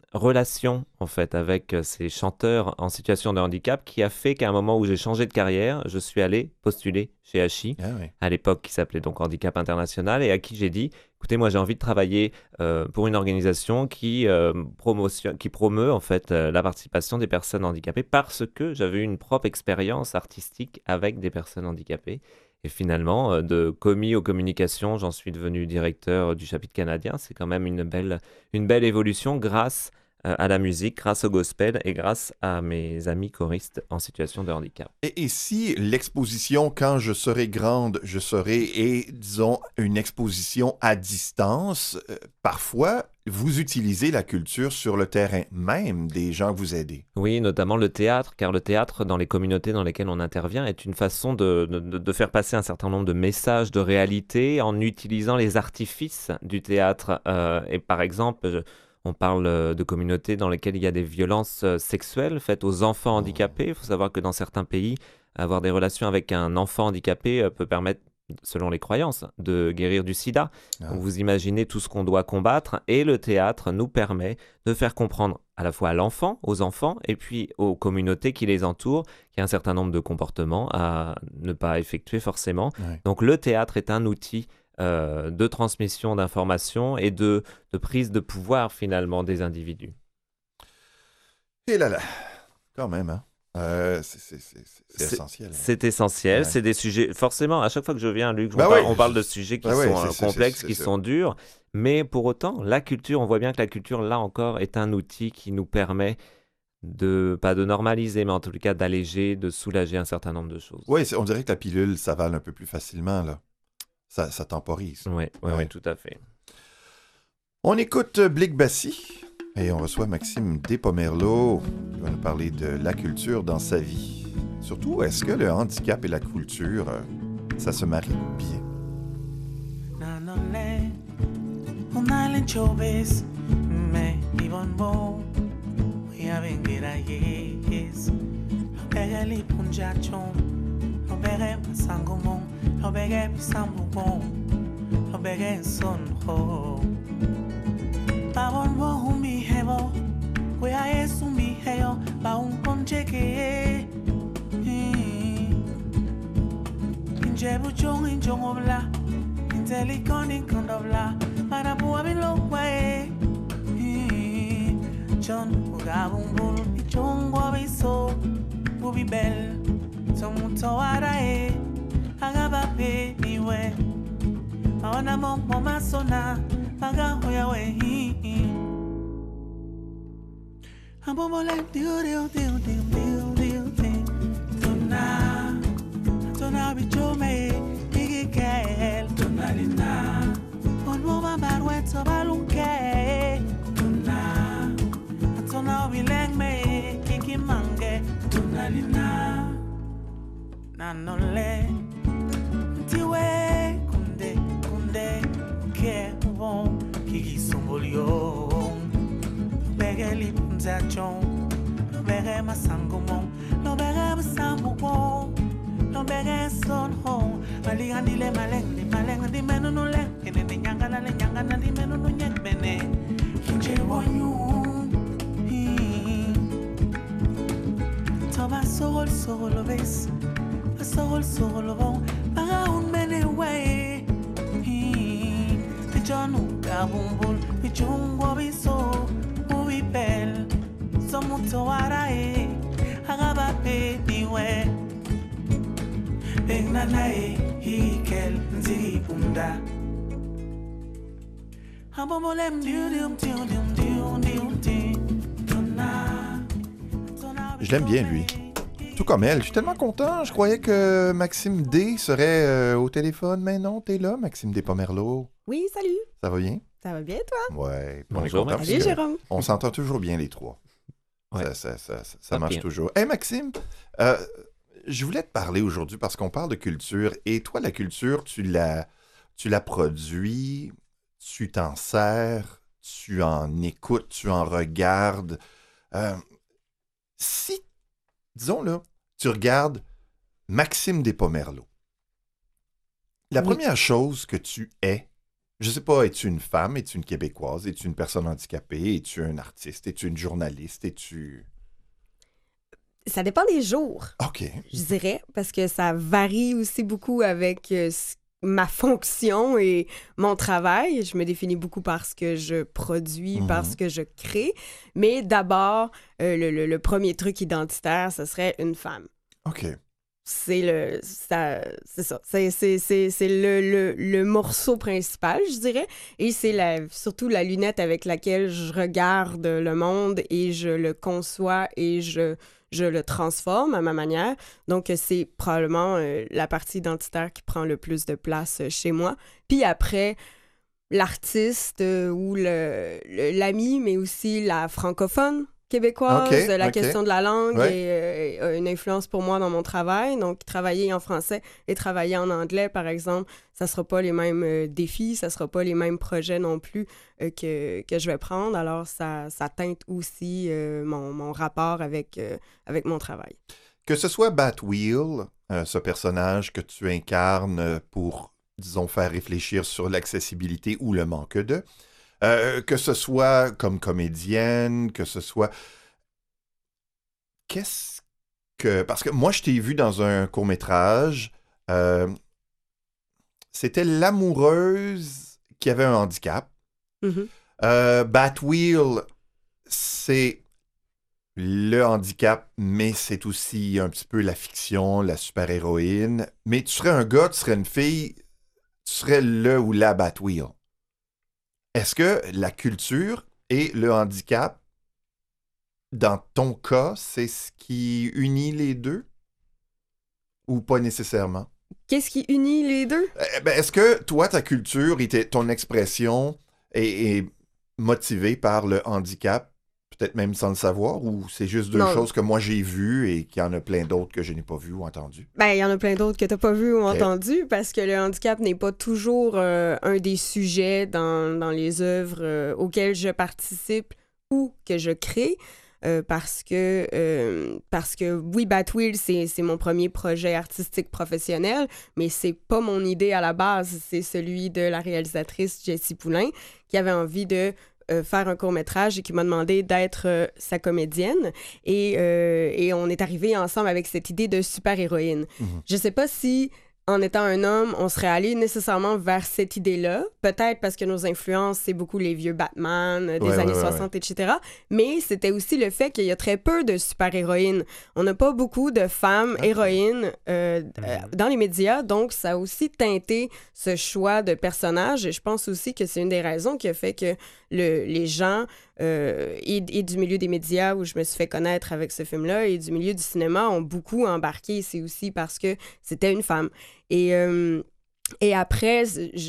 S3: relation en fait avec ces chanteurs en situation de handicap qui a fait qu'à un moment où j'ai changé de carrière, je suis allé postuler chez HI, à l'époque qui s'appelait donc Handicap International, et à qui j'ai dit, écoutez, moi j'ai envie de travailler pour une organisation qui promeut en fait la participation des personnes handicapées parce que j'avais eu une propre expérience artistique avec des personnes handicapées. Et finalement, de commis aux communications, j'en suis devenu directeur du chapitre canadien. C'est quand même une belle évolution grâce à la musique, grâce au gospel et grâce à mes amis choristes en situation de handicap.
S1: Et si l'exposition Quand je serai grande, je serai est, disons, une exposition à distance, parfois, vous utilisez la culture sur le terrain même des gens que vous aidez.
S3: Oui, notamment le théâtre, car le théâtre, dans les communautés dans lesquelles on intervient, est une façon de faire passer un certain nombre de messages de réalité en utilisant les artifices du théâtre. Et par exemple, on parle de communautés dans lesquelles il y a des violences sexuelles faites aux enfants handicapés. Il faut savoir que dans certains pays, avoir des relations avec un enfant handicapé peut permettre, selon les croyances, de guérir du sida. Donc vous imaginez tout ce qu'on doit combattre, et le théâtre nous permet de faire comprendre à la fois à l'enfant, aux enfants, et puis aux communautés qui les entourent, qu'il y a un certain nombre de comportements à ne pas effectuer forcément. Donc le théâtre est un outil de transmission d'informations et de prise de pouvoir finalement des individus.
S1: Et là, quand même, hein? C'est essentiel.
S3: C'est essentiel, c'est des sujets... Forcément, à chaque fois que je viens, Luc, on parle de sujets qui sont complexes, qui sont durs, mais pour autant, la culture, on voit bien que la culture, là encore, est un outil qui nous permet pas de normaliser, mais en tout cas d'alléger, de soulager un certain nombre de choses.
S1: Oui, on dirait que la pilule s'avale un peu plus facilement, là. Ça temporise.
S3: Oui, tout à fait.
S1: On écoute Blick Bassi et on reçoit Maxime Despomerleau qui va nous parler de la culture dans sa vie. Surtout, est-ce que le handicap et la culture, ça se marie bien?
S8: Obege bisambugo, obege sonho. Pavon bo humi hevo, kuya yesu mi heyo, ba un koncheke. Injebu chong injong obla, intelikon inkondobla, marabu abilo wae. John ugabumbul, ichong wabiso, bubi bel, tomuto arae. Agabape niwe Maona mo masona Maga hoya we Ambomole diu Tona bichome Igikel Tona lina Onmo mabarwe tobalunke Tona obileng me Kiki mange Tona lina Nanole Tiwe kunde ke bon kiki sombolio begeli punzachon bege masangomon no bege basambo no bege son ho maligandi le maleng di menu no le ene nyangana di menu no nyek bene kinje wonyu toba sol bes sol bon para un mene way Jonu gabumbul bichungwa biso ubi bel somuto arae agaba pediwe Begnanae hikel nzi unda Habomolem dium
S1: Je l'aime bien, lui. Tout comme elle. Je suis tellement content. Je croyais que Maxime D serait au téléphone, mais non, t'es là, Maxime Despomerleau.
S2: Oui, salut.
S1: Ça va bien?
S2: Ça va bien, toi?
S1: Ouais.
S3: Bonjour,
S2: Salut, Jérôme.
S1: On s'entend toujours bien, les trois.
S3: Ouais.
S1: Ça marche toujours. Hey, Maxime, je voulais te parler aujourd'hui parce qu'on parle de culture. Et toi, la culture, tu la produis, tu t'en sers, tu en écoutes, tu en regardes. Si, disons là, tu regardes Maxime Despomerleau, la première chose que tu es, Je sais pas, es-tu une femme? Es-tu une Québécoise? Es-tu une personne handicapée? Es-tu un artiste? Es-tu une journaliste? Es-tu...
S9: Ça dépend des jours,
S1: OK.
S9: je dirais, parce que ça varie aussi beaucoup avec ma fonction et mon travail. Je me définis beaucoup par ce que je produis, par ce que je crée. Mais d'abord, le premier truc identitaire, ce serait une femme.
S1: OK.
S9: C'est ça. C'est le morceau principal, je dirais. Et c'est surtout la lunette avec laquelle je regarde le monde et je le conçois et je le transforme à ma manière. Donc, c'est probablement la partie identitaire qui prend le plus de place chez moi. Puis après, l'artiste ou l'ami, mais aussi la francophone québécoise, la question de la langue est une influence pour moi dans mon travail. Donc, travailler en français et travailler en anglais, par exemple, ça sera pas les mêmes défis, ça sera pas les mêmes projets non plus que je vais prendre. Alors, ça teinte aussi mon rapport avec mon travail.
S1: Que ce soit Batwheel, ce personnage que tu incarnes pour, disons, faire réfléchir sur l'accessibilité ou le manque de, que ce soit comme comédienne, que ce soit... Qu'est-ce que... Parce que moi, je t'ai vu dans un court-métrage, c'était l'amoureuse qui avait un handicap. Batwheel, c'est le handicap, mais c'est aussi un petit peu la fiction, la super-héroïne. Mais tu serais un gars, tu serais une fille, tu serais le ou la Batwheel. Est-ce que la culture et le handicap, dans ton cas, c'est ce qui unit les deux? Ou pas nécessairement?
S9: Qu'est-ce qui unit les deux?
S1: Est-ce que toi, ta culture et ton expression est motivée par le handicap, peut-être même sans le savoir, ou c'est juste deux choses que moi j'ai vues et qu'il y en a plein d'autres que je n'ai pas vues ou entendues?
S9: Ben, il y en a plein d'autres que tu n'as pas vues ou entendues parce que le handicap n'est pas toujours un des sujets dans les œuvres auxquelles je participe ou que je crée. Parce que oui, Batwheel, c'est mon premier projet artistique professionnel, mais c'est pas mon idée à la base, c'est celui de la réalisatrice Jessie Poulain qui avait envie de faire un court-métrage et qui m'a demandé d'être sa comédienne. Et on est arrivés ensemble avec cette idée de super-héroïne. Je sais pas si, en étant un homme, on serait allé nécessairement vers cette idée-là. Peut-être parce que nos influences, c'est beaucoup les vieux Batman des années 60, etc. Mais c'était aussi le fait qu'il y a très peu de super-héroïnes. On n'a pas beaucoup de femmes héroïnes dans les médias, donc ça a aussi teinté ce choix de personnages. Et je pense aussi que c'est une des raisons qui a fait que les gens et du milieu des médias où je me suis fait connaître avec ce film-là et du milieu du cinéma ont beaucoup embarqué. C'est aussi parce que c'était une femme. Et après,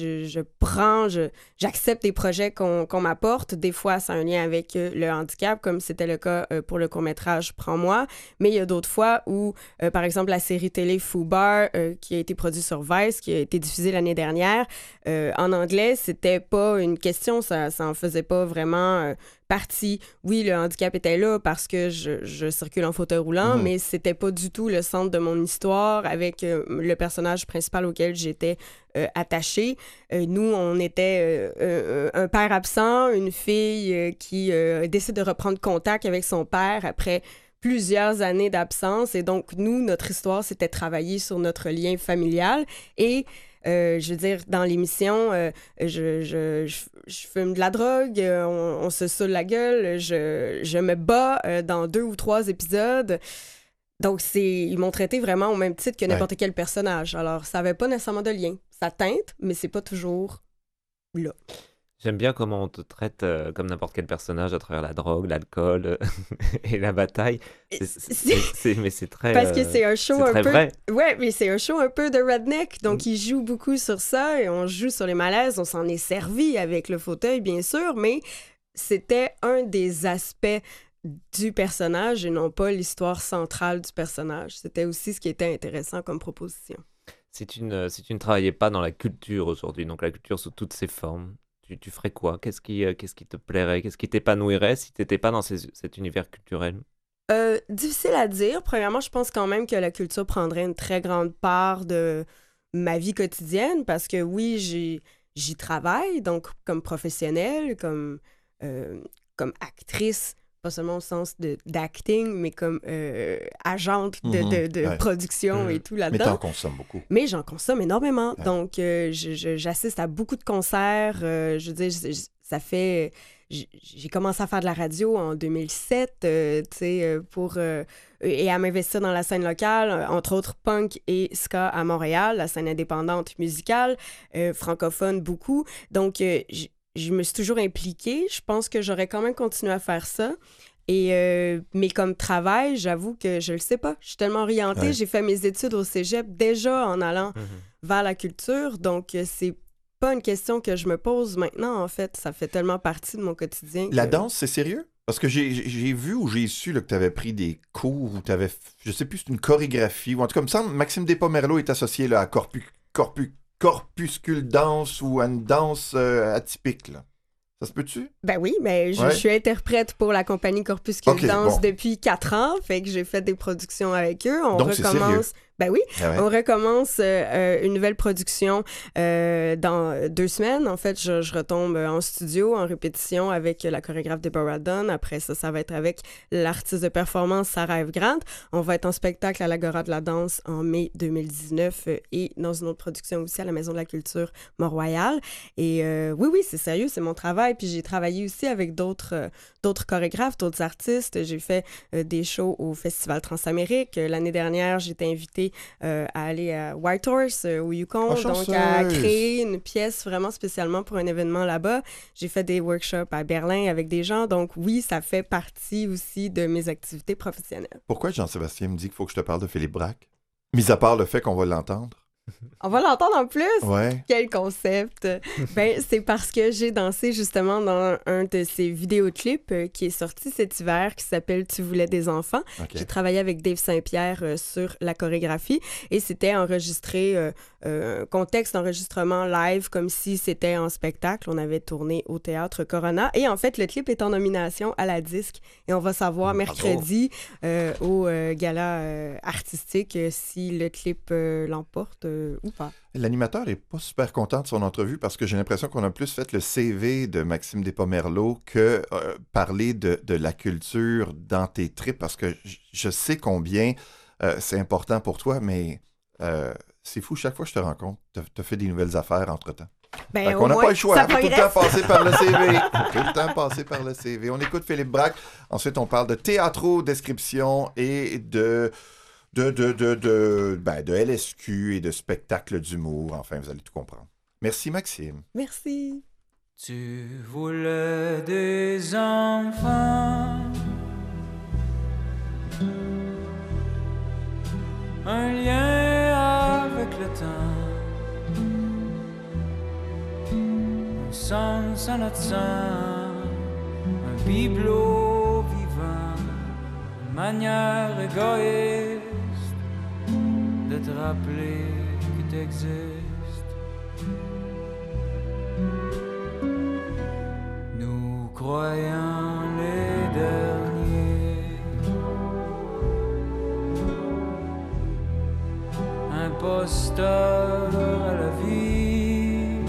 S9: j'accepte des projets qu'on m'apporte. Des fois, ça a un lien avec le handicap, comme c'était le cas pour le court-métrage Prends-moi. Mais il y a d'autres fois où, par exemple, la série télé Fubar, qui a été produite sur Vice, qui a été diffusée l'année dernière, en anglais, c'était pas une question, ça en faisait pas vraiment partie. Oui, le handicap était là parce que je circule en fauteuil roulant, mais c'était pas du tout le centre de mon histoire avec le personnage principal auquel j'étais attachée. Nous, on était un père absent, une fille qui décide de reprendre contact avec son père après plusieurs années d'absence. Et donc, nous, notre histoire, c'était travailler sur notre lien familial. Et je veux dire, dans l'émission, je fume de la drogue, on se saoule la gueule, je me bats dans 2 ou 3 épisodes. Donc, ils m'ont traité vraiment au même titre que n'importe quel personnage. Alors, ça n'avait pas nécessairement de lien. Ça teinte, mais c'est pas toujours là.
S3: J'aime bien comment on te traite comme n'importe quel personnage à travers la drogue, l'alcool et la bataille. Mais c'est très...
S9: Parce que c'est un show un peu...
S3: vrai.
S9: Ouais, mais c'est un show un peu de redneck. Donc, il joue beaucoup sur ça et on joue sur les malaises. On s'en est servi avec le fauteuil, bien sûr, mais c'était un des aspects du personnage et non pas l'histoire centrale du personnage. C'était aussi ce qui était intéressant comme proposition.
S3: Si tu ne travaillais pas dans la culture aujourd'hui, donc la culture sous toutes ses formes, tu ferais quoi? Qu'est-ce qui te plairait? Qu'est-ce qui t'épanouirait si tu n'étais pas dans cet univers culturel?
S9: Difficile à dire. Premièrement, je pense quand même que la culture prendrait une très grande part de ma vie quotidienne parce que oui, j'y travaille, donc comme professionnelle, comme actrice, pas seulement au sens d'acting, mais comme agente de production et tout là-dedans.
S1: Mais t'en consommes beaucoup.
S9: Mais j'en consomme énormément.
S1: Ouais. Donc,
S9: j'assiste à beaucoup de concerts. Je veux dire, ça fait... J'ai commencé à faire de la radio en 2007, et à m'investir dans la scène locale, entre autres punk et ska à Montréal, la scène indépendante musicale, francophone beaucoup. Donc, je me suis toujours impliquée. Je pense que j'aurais quand même continué à faire ça. Mais comme travail, j'avoue que je le sais pas. Je suis tellement orientée. Ouais. J'ai fait mes études au cégep déjà en allant vers la culture. Donc, c'est pas une question que je me pose maintenant, en fait. Ça fait tellement partie de mon quotidien.
S1: La danse, c'est sérieux? Parce que j'ai vu ou j'ai su là, que tu avais pris des cours ou tu avais, je sais plus, une chorégraphie. Ou en tout cas, il me semble Maxime Despots-Merleau est associé là, à Corpuscule Danse ou à une danse atypique, là. Ça se peut-tu?
S9: Ben oui, mais je suis interprète pour la compagnie Corpuscule Danse depuis 4 ans, fait que j'ai fait des productions avec eux.
S1: Donc, c'est sérieux?
S9: Ben oui, on recommence une nouvelle production dans 2 semaines. En fait, je retombe en studio, en répétition avec la chorégraphe Deborah Dunn. Après ça, ça va être avec l'artiste de performance Sarah F. Grant. On va être en spectacle à l'Agora de la danse en mai 2019 et dans une autre production aussi à la Maison de la Culture Mont-Royal. Et oui, c'est sérieux, c'est mon travail. Puis j'ai travaillé aussi avec d'autres chorégraphes, d'autres artistes. J'ai fait des shows au Festival Transamérique. L'année dernière, j'étais invitée à aller à Whitehorse au Yukon, donc à créer une pièce vraiment spécialement pour un événement là-bas. J'ai fait des workshops à Berlin avec des gens, donc oui, ça fait partie aussi de mes activités professionnelles.
S1: Pourquoi Jean-Sébastien me dit qu'il faut que je te parle de Philippe Braque? Mis à part le fait qu'on va l'entendre.
S9: On va l'entendre en plus?
S1: Ouais.
S9: Quel concept! Ben, c'est parce que j'ai dansé justement dans un de ces vidéoclips qui est sorti cet hiver, qui s'appelle « Tu voulais des enfants ». J'ai travaillé avec Dave Saint-Pierre sur la chorégraphie et c'était enregistré, contexte d'enregistrement live, comme si c'était en spectacle. On avait tourné au Théâtre Corona et en fait, le clip est en nomination à la disque et on va savoir mercredi au gala artistique si le clip l'emporte ou pas.
S1: L'animateur n'est pas super content de son entrevue parce que j'ai l'impression qu'on a plus fait le CV de Maxime Despots-Merleau que parler de la culture dans tes tripes parce que je sais combien c'est important pour toi, mais c'est fou, chaque fois que je te rencontre, tu as fait des nouvelles affaires entre-temps.
S9: Ben,
S1: on n'a pas le choix, il faut tout le temps passer par le CV. Tout le temps passer par le CV. On écoute Philippe Braque, ensuite on parle de théâtro-description et de LSQ et de spectacle d'humour. Enfin, vous allez tout comprendre. Merci, Maxime.
S9: Merci.
S8: Tu voulais des enfants, un lien avec le temps, un sens à notre sang, un bibelot vivant, une manière égoïste de te rappeler que t'existes. Nous croyons les derniers, imposteurs à la vie,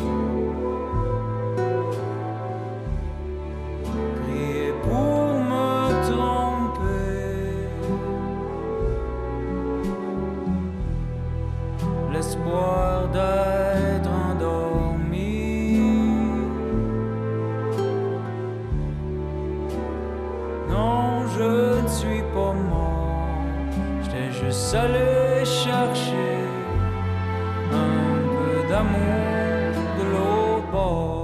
S8: priez pour me tromper, l'espoir d'être endormi. Non, je ne suis pas mort, j'étais juste allé chercher un peu d'amour de l'autre bord.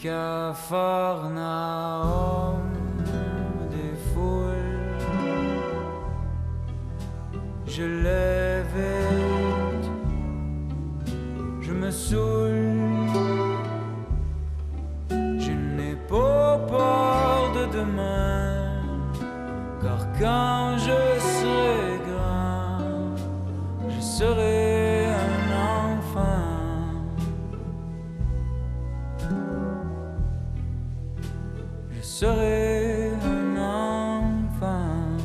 S8: Capharnaüm des foules, je l'évite, je me saoule, je n'ai pas peur de demain, car quand je serai grand, je serai un enfant. Je serai un enfant.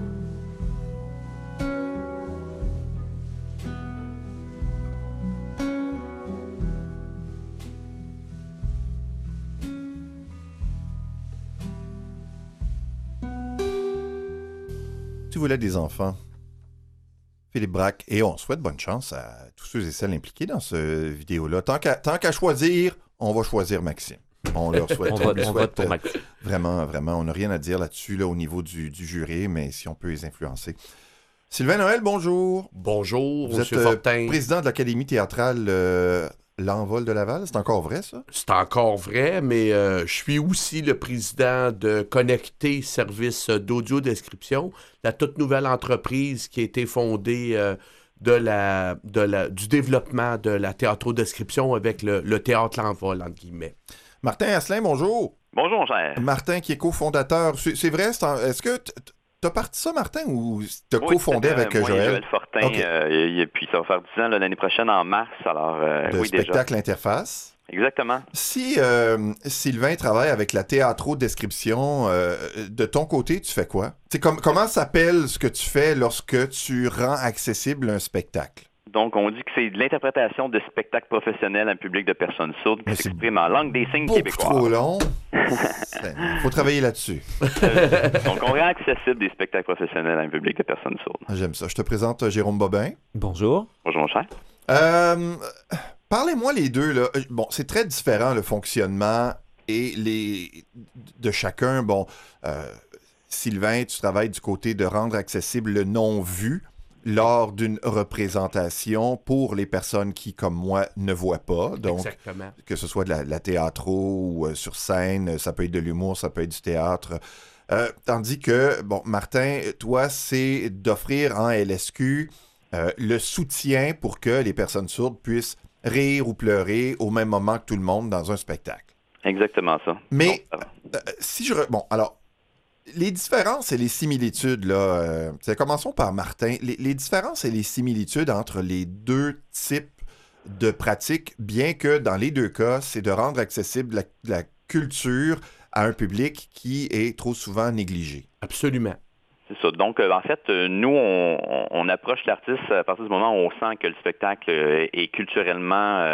S1: Tu voulais des enfants. Philippe Braque, et on souhaite bonne chance à tous ceux et celles impliqués dans cette vidéo-là. Tant qu'à choisir, on va choisir Maxime. On leur souhaite,
S3: on vote pour Maxime.
S1: Vraiment, on n'a rien à dire là-dessus là, au niveau du jury, mais si on peut les influencer. Sylvain Noël, bonjour.
S10: Bonjour,
S1: Vous êtes
S10: M. Fortin.
S1: président de l'Académie théâtrale L'Envol de Laval. C'est encore vrai, ça?
S10: C'est encore vrai, mais je suis aussi le président de Connecté Service d'audio-description, la toute nouvelle entreprise qui a été fondée du développement de la théâtro-description avec le théâtre L'Envol, entre guillemets.
S1: Martin Asselin, bonjour.
S11: Bonjour, cher.
S1: Martin, qui est cofondateur. C'est vrai, est-ce que t'as parti ça, Martin, ou t'as cofondé avec
S11: moi
S1: Joël?
S11: Joël Fortin,
S1: Okay.
S11: Et puis ça va faire 10 ans l'année prochaine en mars, alors
S1: de spectacle Interface.
S11: Exactement.
S1: Si Sylvain travaille avec la théâtro-description, de ton côté, tu fais quoi? Comment s'appelle ce que tu fais lorsque tu rends accessible un spectacle?
S11: Donc, on dit que c'est de l'interprétation de spectacles professionnels à un public de personnes sourdes qui s'exprime en langue des signes québécoise.
S1: Trop long. Il faut travailler là-dessus.
S11: Donc, on rend accessible des spectacles professionnels à un public de personnes sourdes.
S1: J'aime ça. Je te présente Jérôme Bobin.
S3: Bonjour.
S11: Bonjour, mon cher.
S1: Parlez-moi les deux, là. Bon, c'est très différent, le fonctionnement et de chacun. Bon, Sylvain, tu travailles du côté de rendre accessible le non-vu lors d'une représentation pour les personnes qui, comme moi, ne voient pas. Donc,
S10: exactement.
S1: Que ce soit de la théâtro ou sur scène, ça peut être de l'humour, ça peut être du théâtre. Tandis que, bon, Martin, toi, c'est d'offrir en LSQ le soutien pour que les personnes sourdes puissent rire ou pleurer au même moment que tout le monde dans un spectacle.
S11: Exactement ça.
S1: Mais, bon, alors, les différences et les similitudes, là, commençons par Martin. Les différences et les similitudes entre les deux types de pratiques, bien que dans les deux cas, c'est de rendre accessible la culture à un public qui est trop souvent négligé.
S10: Absolument.
S11: C'est ça. Donc, en fait, nous, on approche l'artiste à partir du moment où on sent que le spectacle est culturellement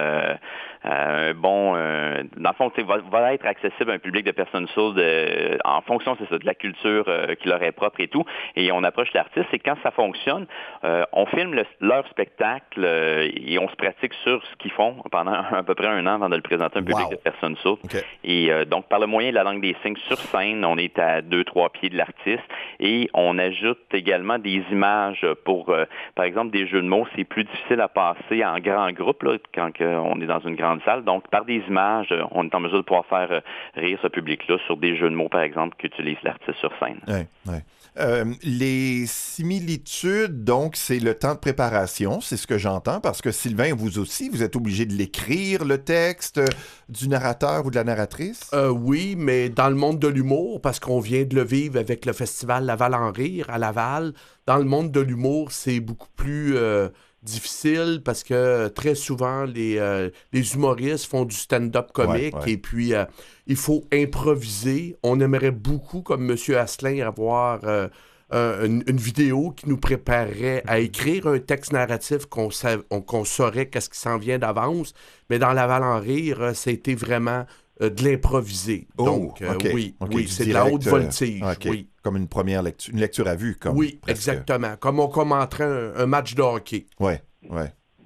S11: bon. Dans le fond, va être accessible à un public de personnes sourdes en fonction, c'est ça, de la culture qui leur est propre et tout. Et on approche l'artiste. Et quand ça fonctionne, on filme leur spectacle et on se pratique sur ce qu'ils font pendant à peu près 1 an avant de le présenter à un public de personnes sourdes.
S1: Okay.
S11: Et donc, par le moyen de la langue des signes sur scène, on est à 2-3 pieds de l'artiste et on ajoute également des images pour, par exemple, des jeux de mots. C'est plus difficile à passer en grand groupe là, quand on est dans une grande salle. Donc, par des images, on est en mesure de pouvoir faire rire ce public-là sur des jeux de mots, par exemple, qu'utilise l'artiste sur scène.
S1: Ouais. Les similitudes, donc, c'est le temps de préparation, c'est ce que j'entends, parce que Sylvain, vous aussi, vous êtes obligé de l'écrire, le texte du narrateur ou de la narratrice?
S10: Oui, mais dans le monde de l'humour, parce qu'on vient de le vivre avec le festival Laval en rire à Laval, dans le monde de l'humour, c'est beaucoup plus difficile parce que très souvent, les humoristes font du stand-up comique et puis il faut improviser. On aimerait beaucoup, comme M. Asselin, avoir une vidéo qui nous préparerait à écrire un texte narratif qu'on saurait qu'est-ce qui s'en vient d'avance. Mais dans Laval en rire, ça a été vraiment de l'improviser. Donc, oui, c'est de la haute voltige. Oui.
S1: Comme une première lecture, une lecture à vue.
S10: Oui, presque. Exactement. Comme on commenterait un match de hockey.
S1: Oui.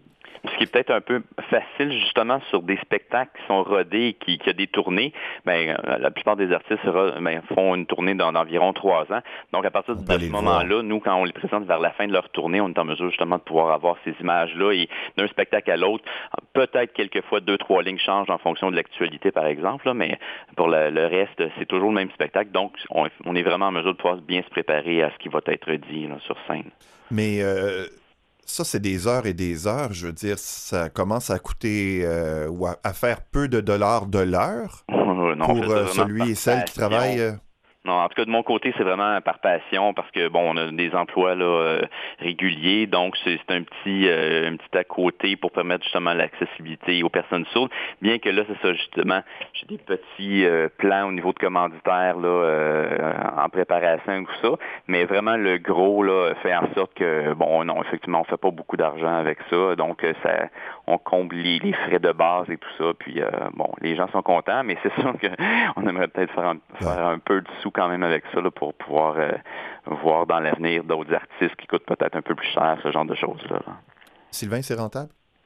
S11: Ce qui est peut-être un peu facile, justement, sur des spectacles qui sont rodés et qui a des tournées, la plupart des artistes font une tournée d'environ 3 ans. Donc, à partir de ce moment-là, nous, quand on les présente vers la fin de leur tournée, on est en mesure, justement, de pouvoir avoir ces images-là et d'un spectacle à l'autre, peut-être quelquefois 2-3 lignes changent en fonction de l'actualité, par exemple, là, mais pour le reste, c'est toujours le même spectacle. Donc, on est vraiment en mesure de pouvoir bien se préparer à ce qui va être dit là, sur scène.
S1: Mais ça, c'est des heures et des heures. Je veux dire, ça commence à coûter ou à faire peu de dollars de l'heure pour celui et celle qui travaillent.
S11: Non, en tout cas, de mon côté, c'est vraiment par passion parce que, on a des emplois là, réguliers, donc c'est un petit à côté pour permettre justement l'accessibilité aux personnes sourdes. Bien que là, c'est ça, justement, j'ai des petits plans au niveau de commanditaires là, en préparation et tout ça, mais vraiment le gros là fait en sorte que, non, effectivement, on fait pas beaucoup d'argent avec ça, donc on comble les frais de base et tout ça, puis les gens sont contents, mais c'est sûr qu'on aimerait peut-être faire un peu de sous quand même avec ça là, pour pouvoir voir dans l'avenir d'autres artistes qui coûtent peut-être un peu plus cher, ce genre de choses-là.
S1: Sylvain, c'est rentable?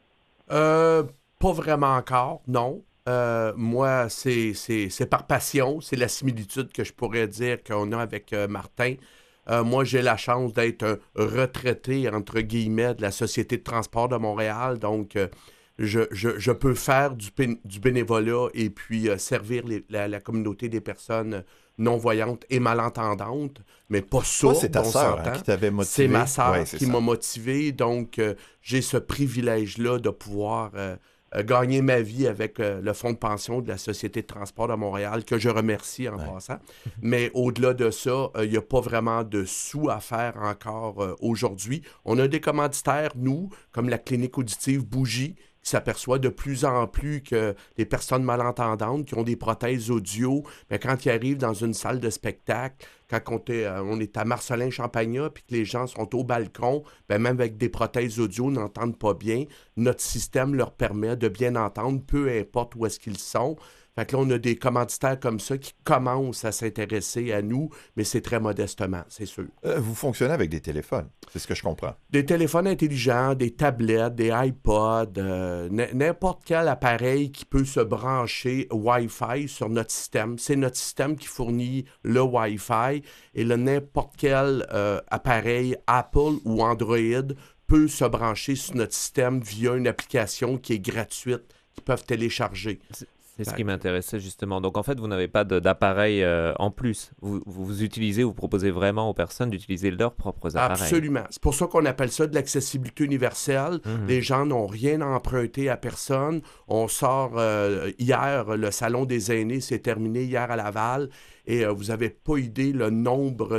S10: Pas vraiment encore, non. Moi, c'est par passion, c'est la similitude que je pourrais dire qu'on a avec Martin. Moi, j'ai la chance d'être un retraité, entre guillemets, de la Société de transport de Montréal, donc je peux faire du bénévolat et puis servir la communauté des personnes non-voyantes et malentendantes, mais pas ça.
S1: C'est ta sœur qui t'avait motivé.
S10: C'est ma sœur qui m'a motivé, donc j'ai ce privilège-là de pouvoir gagner ma vie avec le fonds de pension de la Société de transport de Montréal, que je remercie en passant. Mais au-delà de ça, il n'y a pas vraiment de sous à faire encore aujourd'hui. On a des commanditaires, nous, comme la clinique auditive Bougie, qui s'aperçoit de plus en plus que les personnes malentendantes qui ont des prothèses audio, mais quand ils arrivent dans une salle de spectacle, quand on est à Marcelin-Champagnat puis que les gens sont au balcon, même avec des prothèses audio, n'entendent pas bien, notre système leur permet de bien entendre, peu importe où est-ce qu'ils sont. Fait que là, on a des commanditaires comme ça qui commencent à s'intéresser à nous, mais c'est très modestement, c'est sûr.
S1: Vous fonctionnez avec des téléphones, c'est ce que je comprends.
S10: Des téléphones intelligents, des tablettes, des iPods, n'importe quel appareil qui peut se brancher Wi-Fi sur notre système. C'est notre système qui fournit le Wi-Fi et n'importe quel appareil Apple ou Android peut se brancher sur notre système via une application qui est gratuite, qu'ils peuvent télécharger.
S3: C'est ce qui m'intéressait justement. Donc en fait, vous n'avez pas d'appareil en plus. Vous utilisez, vous proposez vraiment aux personnes d'utiliser leurs propres appareils.
S10: Absolument. C'est pour ça qu'on appelle ça de l'accessibilité universelle. Les gens n'ont rien à emprunter à personne. On sort hier, le Salon des aînés s'est terminé hier à Laval et vous n'avez pas idée le nombre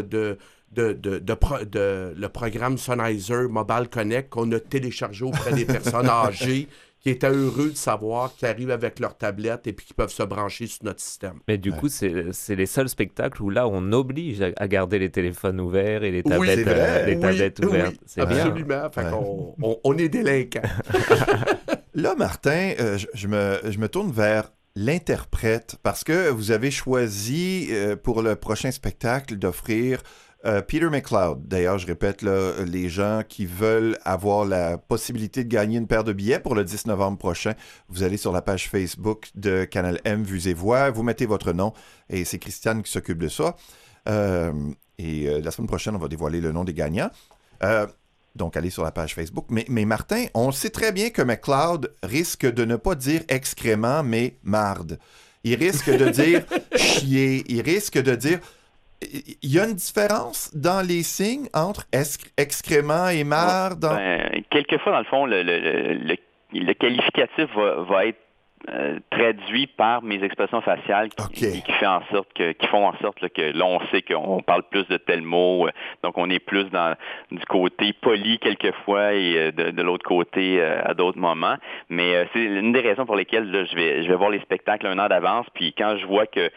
S10: le programme Sennheiser Mobile Connect qu'on a téléchargé auprès des personnes âgées qui étaient heureux de savoir qu'ils arrivent avec leur tablette et puis qu'ils peuvent se brancher sur notre système.
S3: Mais du coup, c'est les seuls spectacles où là, on oblige à garder les téléphones ouverts et les tablettes, tablettes ouvertes.
S10: Oui,
S3: c'est
S10: absolument. Fait on est délinquants.
S1: Là, Martin, je me tourne vers l'interprète parce que vous avez choisi pour le prochain spectacle d'offrir Peter McLeod. D'ailleurs, je répète, là, les gens qui veulent avoir la possibilité de gagner une paire de billets pour le 10 novembre prochain, vous allez sur la page Facebook de Canal M Vues et Voix, vous mettez votre nom et c'est Christiane qui s'occupe de ça. Et la semaine prochaine, on va dévoiler le nom des gagnants. Donc, allez sur la page Facebook. Mais Martin, on sait très bien que McLeod risque de ne pas dire excrément, mais marde. Il risque de dire chier. Il risque de dire... Il y a une différence dans les signes entre excrément et marde?
S11: Quelquefois, dans le fond, le qualificatif va être traduit par mes expressions faciales qui font en sorte que là, on sait qu'on parle plus de tel mot, donc on est plus du côté poli quelquefois et de l'autre côté à d'autres moments. Mais c'est une des raisons pour lesquelles là, je vais voir les spectacles un an d'avance, puis quand je vois que,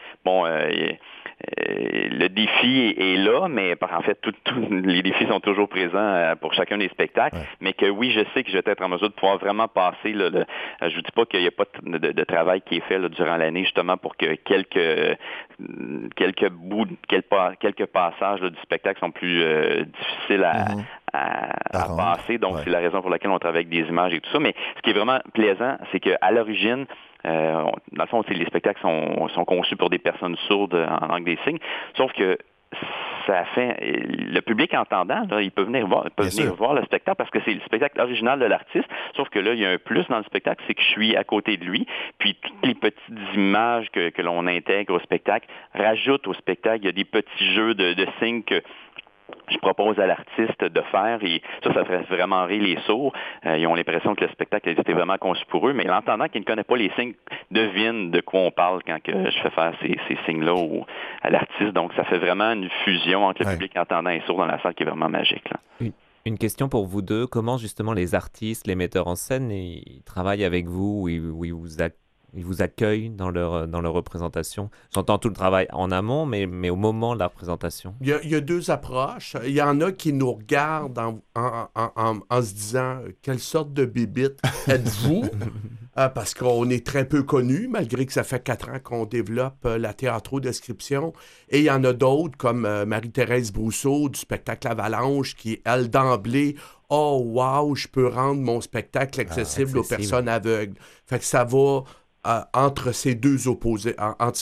S11: le défi est là, mais en fait, tous les défis sont toujours présents pour chacun des spectacles, mais que oui, je sais que je vais être en mesure de pouvoir vraiment passer. Je vous dis pas qu'il n'y a pas de travail qui est fait là, durant l'année, justement, pour que quelques quelques bouts, quelques passages là, du spectacle sont plus difficiles à passer. Donc, c'est la raison pour laquelle on travaille avec des images et tout ça. Mais ce qui est vraiment plaisant, c'est qu'à l'origine, dans le fond, les spectacles sont conçus pour des personnes sourdes en langue des signes, sauf que ça fait le public entendant, là, il peut venir voir le spectacle parce que c'est le spectacle original de l'artiste, sauf que là, il y a un plus dans le spectacle, c'est que je suis à côté de lui, puis toutes les petites images que l'on intègre au spectacle rajoutent au spectacle, il y a des petits jeux de signes que je propose à l'artiste de faire et ça ferait vraiment rire les sourds. Ils ont l'impression que le spectacle a été vraiment conçu pour eux, mais l'entendant qui ne connaît pas les signes devine de quoi on parle quand que je fais faire ces signes-là à l'artiste. Donc, ça fait vraiment une fusion entre le public entendant et sourd dans la salle qui est vraiment magique. Là.
S3: Une question pour vous deux. Comment, justement, les artistes, les metteurs en scène, ils travaillent avec vous, ils vous accueillent dans leur représentation? J'entends tout le travail en amont, mais au moment de la représentation.
S10: Il y a deux approches. Il y en a qui nous regardent en se disant « Quelle sorte de bibite êtes-vous? » Parce qu'on est très peu connus, malgré que ça fait 4 ans qu'on développe la théâtro-description. Et il y en a d'autres, comme Marie-Thérèse Brousseau du spectacle Avalanche, qui, elle, d'emblée, « Oh, wow, je peux rendre mon spectacle accessible aux personnes aveugles. » Fait que ça va... entre ces deux opposés,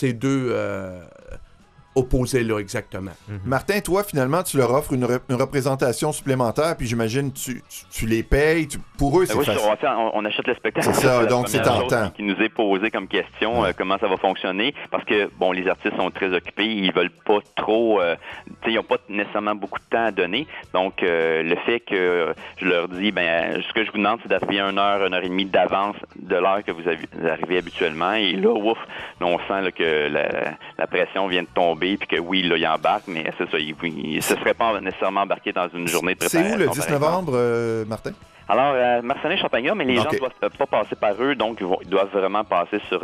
S10: opposés-là, exactement.
S1: Martin, toi, finalement, tu leur offres une représentation supplémentaire, puis j'imagine tu les payes. Pour eux, c'est facile.
S11: On achète le spectacle.
S1: C'est ça, donc c'est tentant.
S11: Qui nous est posé comme question, comment ça va fonctionner, parce que, bon, les artistes sont très occupés, ils veulent pas trop... ils n'ont pas nécessairement beaucoup de temps à donner, donc le fait que je leur dis, ce que je vous demande, c'est d'arriver 1 heure et demie d'avance de l'heure que vous arrivez habituellement, et là, on sent là, que la pression vient de tomber, puis que oui, là, il embarque, mais c'est ça, il ne se serait pas nécessairement embarqué dans une journée de préparation.
S1: C'est où le 10 novembre, Martin?
S11: Alors, Marcenet-Champagnon, mais les gens ne doivent pas passer par eux, donc ils doivent vraiment passer sur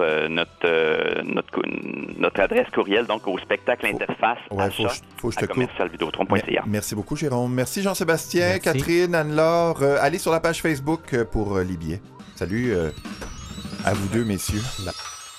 S11: notre adresse courriel, donc au spectacle interface
S1: faut que je te
S11: commercialvideotron.ca.
S1: Merci beaucoup, Jérôme. Merci, Jean-Sébastien, Catherine, Anne-Laure. Allez sur la page Facebook pour les billets. Salut à vous deux, messieurs.